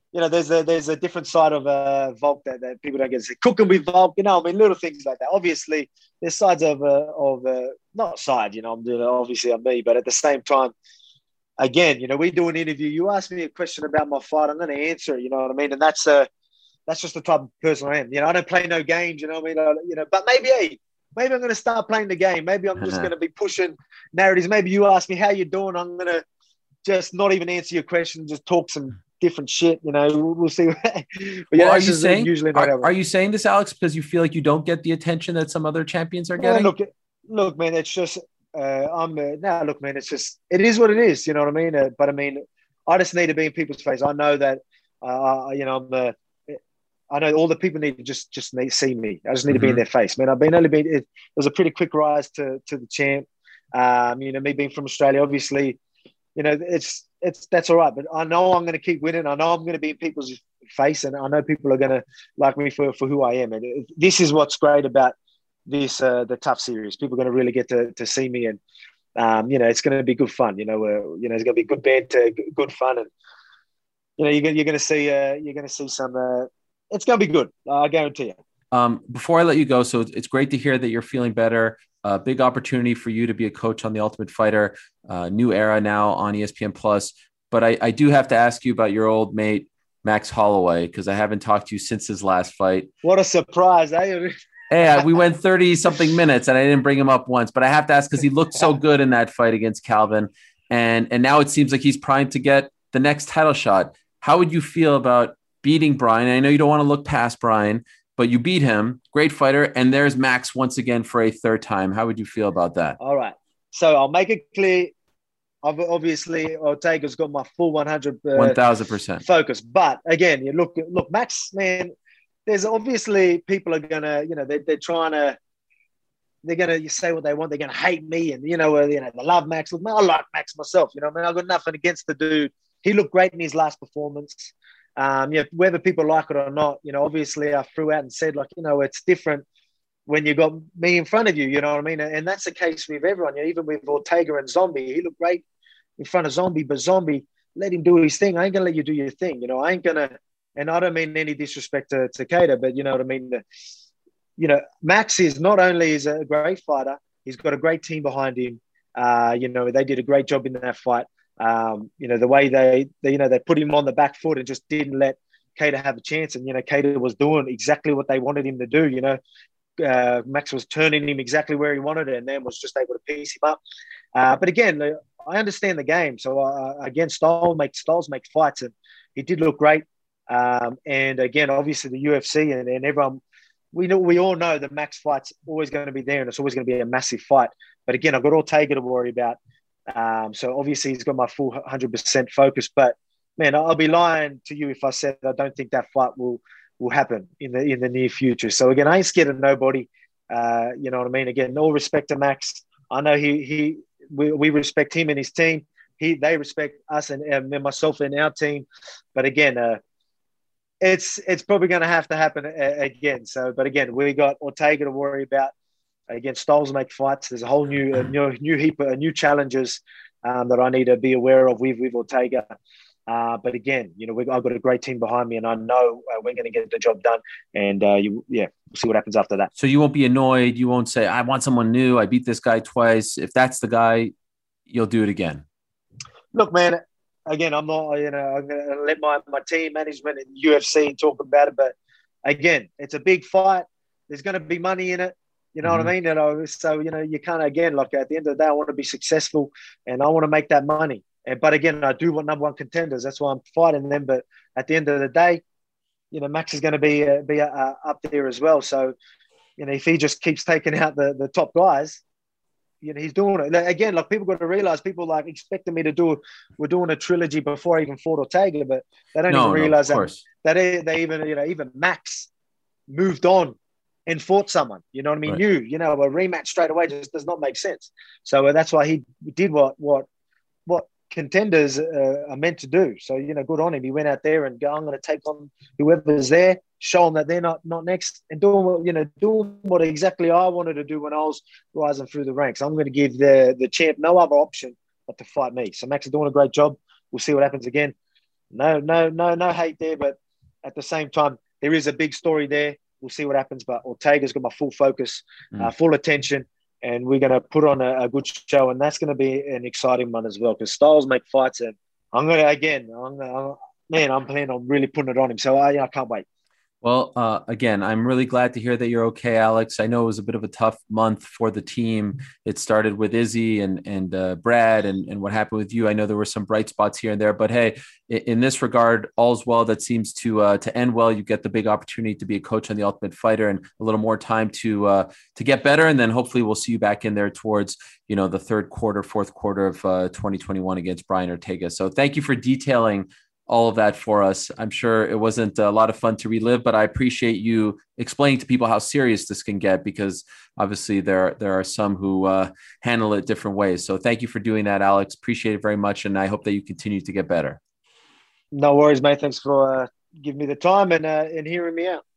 you know, there's a there's a different side of uh, Volk that, that people don't get to see. Cooking with Volk, you know, I mean, little things like that. Obviously, there's sides of uh, of uh, not side, you know, I'm doing obviously I'm me, but at the same time, again, you know, we do an interview. You ask me a question about my fight, I'm going to answer it. You know what I mean? And that's uh, that's just the type of person I am. You know, I don't play no games. You know what I mean? I, you know, but maybe hey, maybe I'm going to start playing the game. Maybe I'm just going to be pushing narratives. Maybe you ask me how you doing. I'm going to just not even answer your question. Just talk some different shit, you know. We'll, we'll see. But yeah, well, are you saying? Usually not are, are you saying this, Alex, because you feel like you don't get the attention that some other champions are getting? Yeah, look, look, man. It's just uh, I'm uh, now. Look, man. It's just it is what it is. You know what I mean? Uh, but I mean, I just need to be in people's face. I know that. Uh, you know, I'm. Uh, I know all the people need to just just need, see me. I just need mm-hmm. to be in their face, man. I've been only been. It, it was a pretty quick rise to to the champ. Um, you know, me being from Australia, obviously. You know, it's it's that's all right, but I know I'm going to keep winning. I know I'm going to be in people's face, and I know people are going to like me for, for who I am. And it, this is what's great about this uh, the Tough Series. People are going to really get to, to see me, and um, you know, it's going to be good fun. You know, uh, you know, it's going to be good banter, good fun, and you know, you're you're going to see uh, you're going to see some. Uh, it's going to be good. I guarantee you. Um, before I let you go, so it's great to hear that you're feeling better. A uh, big opportunity for you to be a coach on The Ultimate Fighter, uh, new era now on E S P N Plus. But I, I do have to ask you about your old mate, Max Holloway, because I haven't talked to you since his last fight. What a surprise. Eh? Hey, we went thirty something minutes and I didn't bring him up once, but I have to ask because he looked so good in that fight against Calvin. And, and now it seems like he's primed to get the next title shot. How would you feel about beating Brian? I know you don't want to look past Brian, but you beat him, great fighter, and there's Max once again for a third time. How would you feel about that? All right. So I'll make it clear. Obviously, Ortega's got my full one hundred uh, one thousand percent focus. But again, you look, look, Max, man, there's obviously people are going to, you know, they, they're trying to, they're going to say what they want. They're going to hate me and, you know, uh, you know, they love Max. Look, man, I like Max myself. You know, I mean, I've got nothing against the dude. He looked great in his last performance. Um, you know, whether people like it or not, you know, obviously I threw out and said, like, you know, it's different when you got me in front of you, you know what I mean? And that's the case with everyone, you know, even with Ortega and Zombie. He looked great in front of Zombie, but Zombie, let him do his thing. I ain't going to let you do your thing. You know, I ain't going to, and I don't mean any disrespect to, to Cater, but you know what I mean? You know, Max is not only is a great fighter, he's got a great team behind him. Uh, you know, they did a great job in that fight. Um, you know, the way they, they, you know, they put him on the back foot and just didn't let Cater have a chance. And, you know, Cater was doing exactly what they wanted him to do, you know. Uh, Max was turning him exactly where he wanted it and then was just able to piece him up. Uh, but again, I understand the game. So, uh, again, Styles make, Styles make fights, and he did look great. Um, and, again, obviously the U F C and, and everyone, we know, we all know the Max fight's always going to be there and it's always going to be a massive fight. But, again, I've got Ortega to worry about. Um, so, obviously, he's got my full one hundred percent focus. But, man, I'll be lying to you if I said I don't think that fight will – will happen in the in the near future. So again, I ain't scared of nobody. Uh, you know what I mean? Again, all respect to Max. I know he he we, we respect him and his team. He they respect us and, and myself and our team. But again, uh, it's it's probably going to have to happen a, again. So, but again, we got Ortega to worry about. Again, Styles make fights. There's a whole new a new new heap of new challenges um, that I need to be aware of with with Ortega. Uh, but again, you know, we've, I've got a great team behind me, and I know uh, we're going to get the job done. And uh, you, yeah, we'll see what happens after that. So you won't be annoyed. You won't say, "I want someone new. I beat this guy twice." If that's the guy, you'll do it again. Look, man. Again, I'm not. You know, I'm going to let my my team management and U F C talk about it. But again, it's a big fight. There's going to be money in it. You know mm-hmm. what I mean? You know, so you know, you can't. Again, like at the end of the day, I want to be successful, and I want to make that money. But again, I do want number one contenders. That's why I'm fighting them. But at the end of the day, you know, Max is going to be uh, be uh, up there as well. So, you know, if he just keeps taking out the, the top guys, you know, he's doing it. Again, like people got to realize, people like expecting me to do, we're doing a trilogy before I even fought Ortega, but they don't no, even realize no, that, that they, they even, you know, even Max moved on and fought someone. You know what I mean? Right. You, you know, a rematch straight away just does not make sense. So uh, that's why he did what, what, what, contenders uh, are meant to do. So, you know, good on him. He went out there and go, I'm going to take on whoever's there, show them that they're not not next, and doing what, you know, doing what exactly I wanted to do when I was rising through the ranks. I'm going to give the the champ no other option but to fight me. So Max is doing a great job. We'll see what happens again. no, no, no, no hate there. But at the same time, there is a big story there. We'll see what happens. But Ortega's got my full focus, mm. uh, full attention, and we're going to put on a, a good show. And that's going to be an exciting one as well, because styles make fights. And I'm going to, again, I'm gonna, man, I'm planning on really putting it on him. So I, I can't wait. Well, uh, again, I'm really glad to hear that you're okay, Alex. I know it was a bit of a tough month for the team. It started with Izzy and and uh, Brad and, and what happened with you. I know there were some bright spots here and there, but hey, in, in this regard, all's well that seems to uh, to end well. You get the big opportunity to be a coach on The Ultimate Fighter and a little more time to uh, to get better, and then hopefully we'll see you back in there towards you know the third quarter, fourth quarter of uh, twenty twenty-one against Brian Ortega. So thank you for detailing all of that for us. I'm sure it wasn't a lot of fun to relive, but I appreciate you explaining to people how serious this can get, because obviously there, there are some who uh, handle it different ways. So thank you for doing that, Alex. Appreciate it very much. And I hope that you continue to get better. No worries, mate. Thanks for uh, giving me the time and, uh, and hearing me out.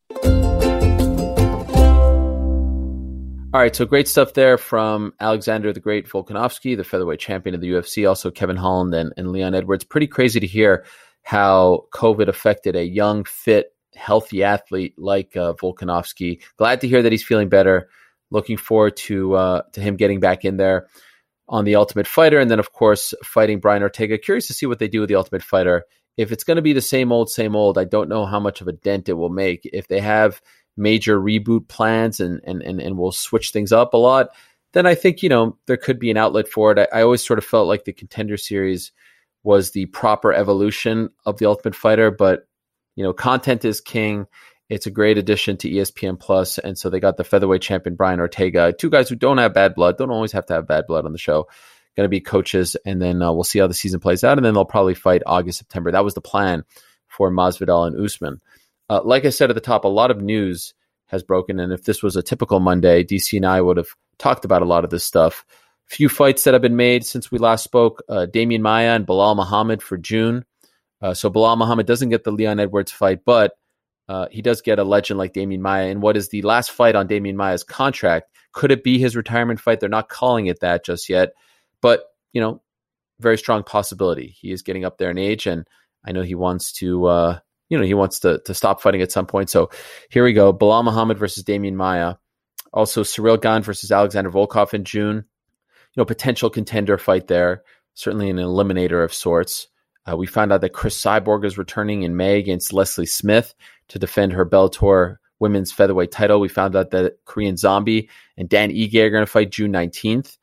All right, so great stuff there from Alexander the Great Volkanovski, the featherweight champion of the U F C, also Kevin Holland and, and Leon Edwards. Pretty crazy to hear how COVID affected a young, fit, healthy athlete like uh, Volkanovski. Glad to hear that he's feeling better. Looking forward to uh, to him getting back in there on The Ultimate Fighter, and then, of course, fighting Brian Ortega. Curious to see what they do with The Ultimate Fighter. If it's going to be the same old, same old, I don't know how much of a dent it will make. If they have major reboot plans and and and, and will switch things up a lot, then I think, you know, there could be an outlet for it. I, I always sort of felt like the Contender Series was the proper evolution of The Ultimate Fighter, but, you know, content is king. It's a great addition to E S P N Plus, and so they got the featherweight champion Brian Ortega, two guys who don't have bad blood, don't always have to have bad blood on the show, going to be coaches, and then uh, we'll see how the season plays out, and then they'll probably fight August, September. That was the plan for Masvidal and Usman. Uh, like I said at the top, a lot of news has broken, and if this was a typical Monday, D C and I would have talked about a lot of this stuff. Few fights that have been made since we last spoke. Uh, Damian Maia and Bilal Muhammad for June. Uh, so Bilal Muhammad doesn't get the Leon Edwards fight, but uh, he does get a legend like Damian Maia. And what is the last fight on Damian Maia's contract? Could it be his retirement fight? They're not calling it that just yet. But, you know, very strong possibility. He is getting up there in age, and I know he wants to, uh, you know, he wants to to stop fighting at some point. So here we go. Bilal Muhammad versus Damian Maia. Also, Ciryl Gane versus Alexander Volkov in June. You know, potential contender fight there, certainly an eliminator of sorts. Uh, we found out that Chris Cyborg is returning in May against Leslie Smith to defend her Bellator women's featherweight title. We found out that Korean Zombie and Dan Ige are going to fight June nineteenth.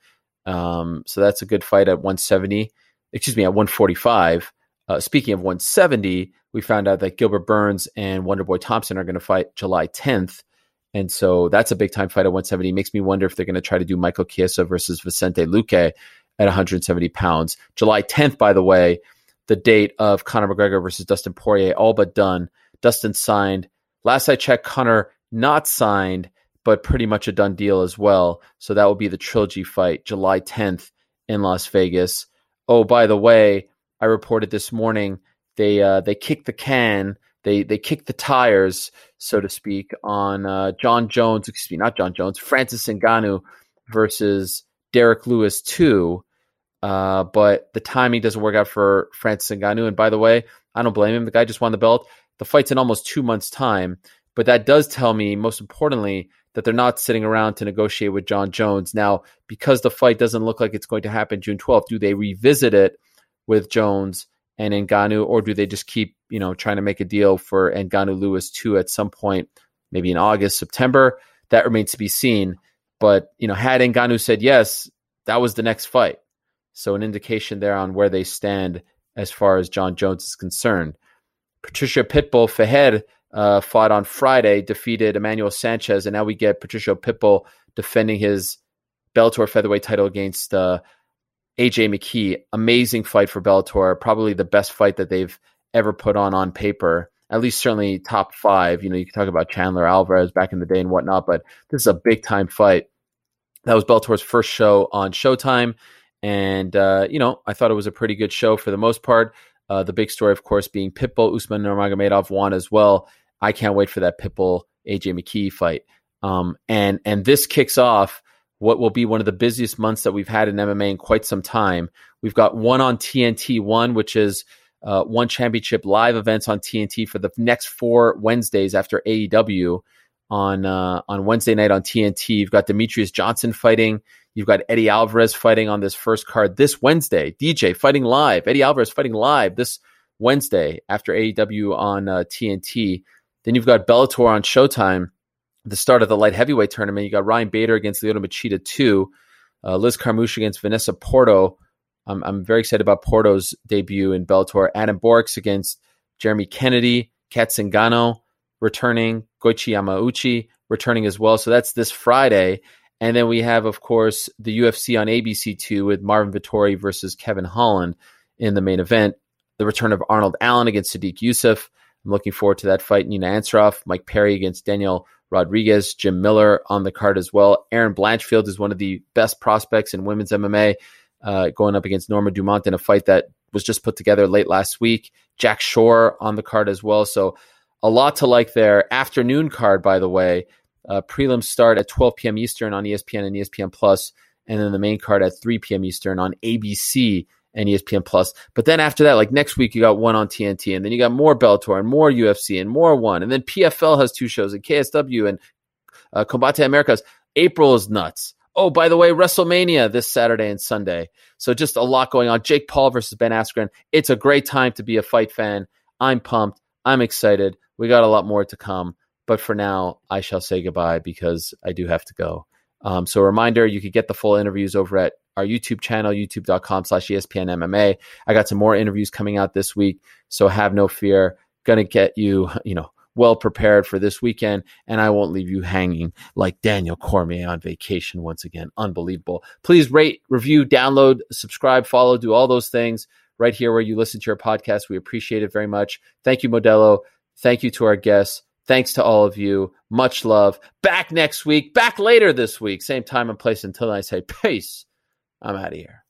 Um, so that's a good fight at one seventy, excuse me, at one forty-five. Uh, speaking of one seventy, we found out that Gilbert Burns and Wonderboy Thompson are going to fight July tenth. And so that's a big time fight at one seventy. Makes me wonder if they're going to try to do Michael Chiesa versus Vicente Luque at one hundred seventy pounds. July tenth, by the way, the date of Conor McGregor versus Dustin Poirier, all but done. Dustin signed. Last I checked, Conor not signed, but pretty much a done deal as well. So that will be the trilogy fight, July tenth in Las Vegas. Oh, by the way, I reported this morning they uh, they kicked the can. They they kicked the tires, so to speak, on uh, John Jones, excuse me, not John Jones, Francis Ngannou versus Derek Lewis two. Uh, but the timing doesn't work out for Francis Ngannou. And by the way, I don't blame him. The guy just won the belt. The fight's in almost two months' time. But that does tell me, most importantly, that they're not sitting around to negotiate with John Jones. Now, because the fight doesn't look like it's going to happen June twelfth, do they revisit it with Jones and Ngannou, or do they just keep, you know, trying to make a deal for Ngannou Lewis two at some point, maybe in August, September? That remains to be seen. But, you know, had Ngannou said yes, that was the next fight. So an indication there on where they stand as far as John Jones is concerned. Patricio Pitbull Fahed uh, fought on Friday, defeated Emmanuel Sanchez, and now we get Patricio Pitbull defending his Bellator featherweight title against uh, A J McKee. Amazing fight for Bellator, probably the best fight that they've ever put on on paper, at least certainly top five. You know, you can talk about Chandler Alvarez back in the day and whatnot, but this is a big-time fight. That was Bellator's first show on Showtime, and, uh, you know, I thought it was a pretty good show for the most part. Uh, the big story, of course, being Pitbull. Usman Nurmagomedov won as well. I can't wait for that Pitbull-A J McKee fight. Um, and and this kicks off what will be one of the busiest months that we've had in M M A in quite some time. We've got one on T N T one, which is uh, One Championship live events on T N T for the next four Wednesdays after A E W on uh, on Wednesday night on T N T. You've got Demetrius Johnson fighting. You've got Eddie Alvarez fighting on this first card this Wednesday. D J fighting live. Eddie Alvarez fighting live this Wednesday after A E W on uh, T N T. Then you've got Bellator on Showtime, the start of the light heavyweight tournament. You got Ryan Bader against Lyoto Machida two, uh, Liz Carmouche against Vanessa Porto. I'm, I'm very excited about Porto's debut in Bellator. Adam Borks against Jeremy Kennedy. Kat Zingano returning. Goichi Yamauchi returning as well. So that's this Friday. And then we have, of course, the U F C on A B C two with Marvin Vettori versus Kevin Holland in the main event. The return of Arnold Allen against Sadiq Youssef. I'm looking forward to that fight. Nina Ansaroff, Mike Perry against Daniel Rodriguez, Jim Miller on the card as well. Aaron Blanchfield is one of the best prospects in women's M M A, uh, going up against Norma Dumont in a fight that was just put together late last week. Jack Shore on the card as well. So a lot to like there. Afternoon card, by the way. Uh, prelims start at twelve p.m. Eastern on E S P N and E S P N Plus, and then the main card at three p.m. Eastern on A B C and E S P N Plus. But then after that, like next week, you got one on T N T, and then you got more Bellator and more U F C and more one, and then P F L has two shows, and K S W and uh, Combate Americas. April is nuts. Oh, by the way, WrestleMania this Saturday and Sunday. So just a lot going on. Jake Paul versus Ben Askren. It's a great time to be a fight fan. I'm pumped. I'm excited. We got a lot more to come. But for now, I shall say goodbye because I do have to go. Um, so a reminder, you could get the full interviews over at our YouTube channel, youtube.com slash ESPN MMA. I got some more interviews coming out this week, so have no fear. Going to get you, you know, well prepared for this weekend, and I won't leave you hanging like Daniel Cormier on vacation once again. Unbelievable. Please rate, review, download, subscribe, follow, do all those things right here where you listen to your podcast. We appreciate it very much. Thank you, Modelo. Thank you to our guests. Thanks to all of you. Much love. Back next week. Back later this week. Same time and place. Until I say peace, I'm out of here.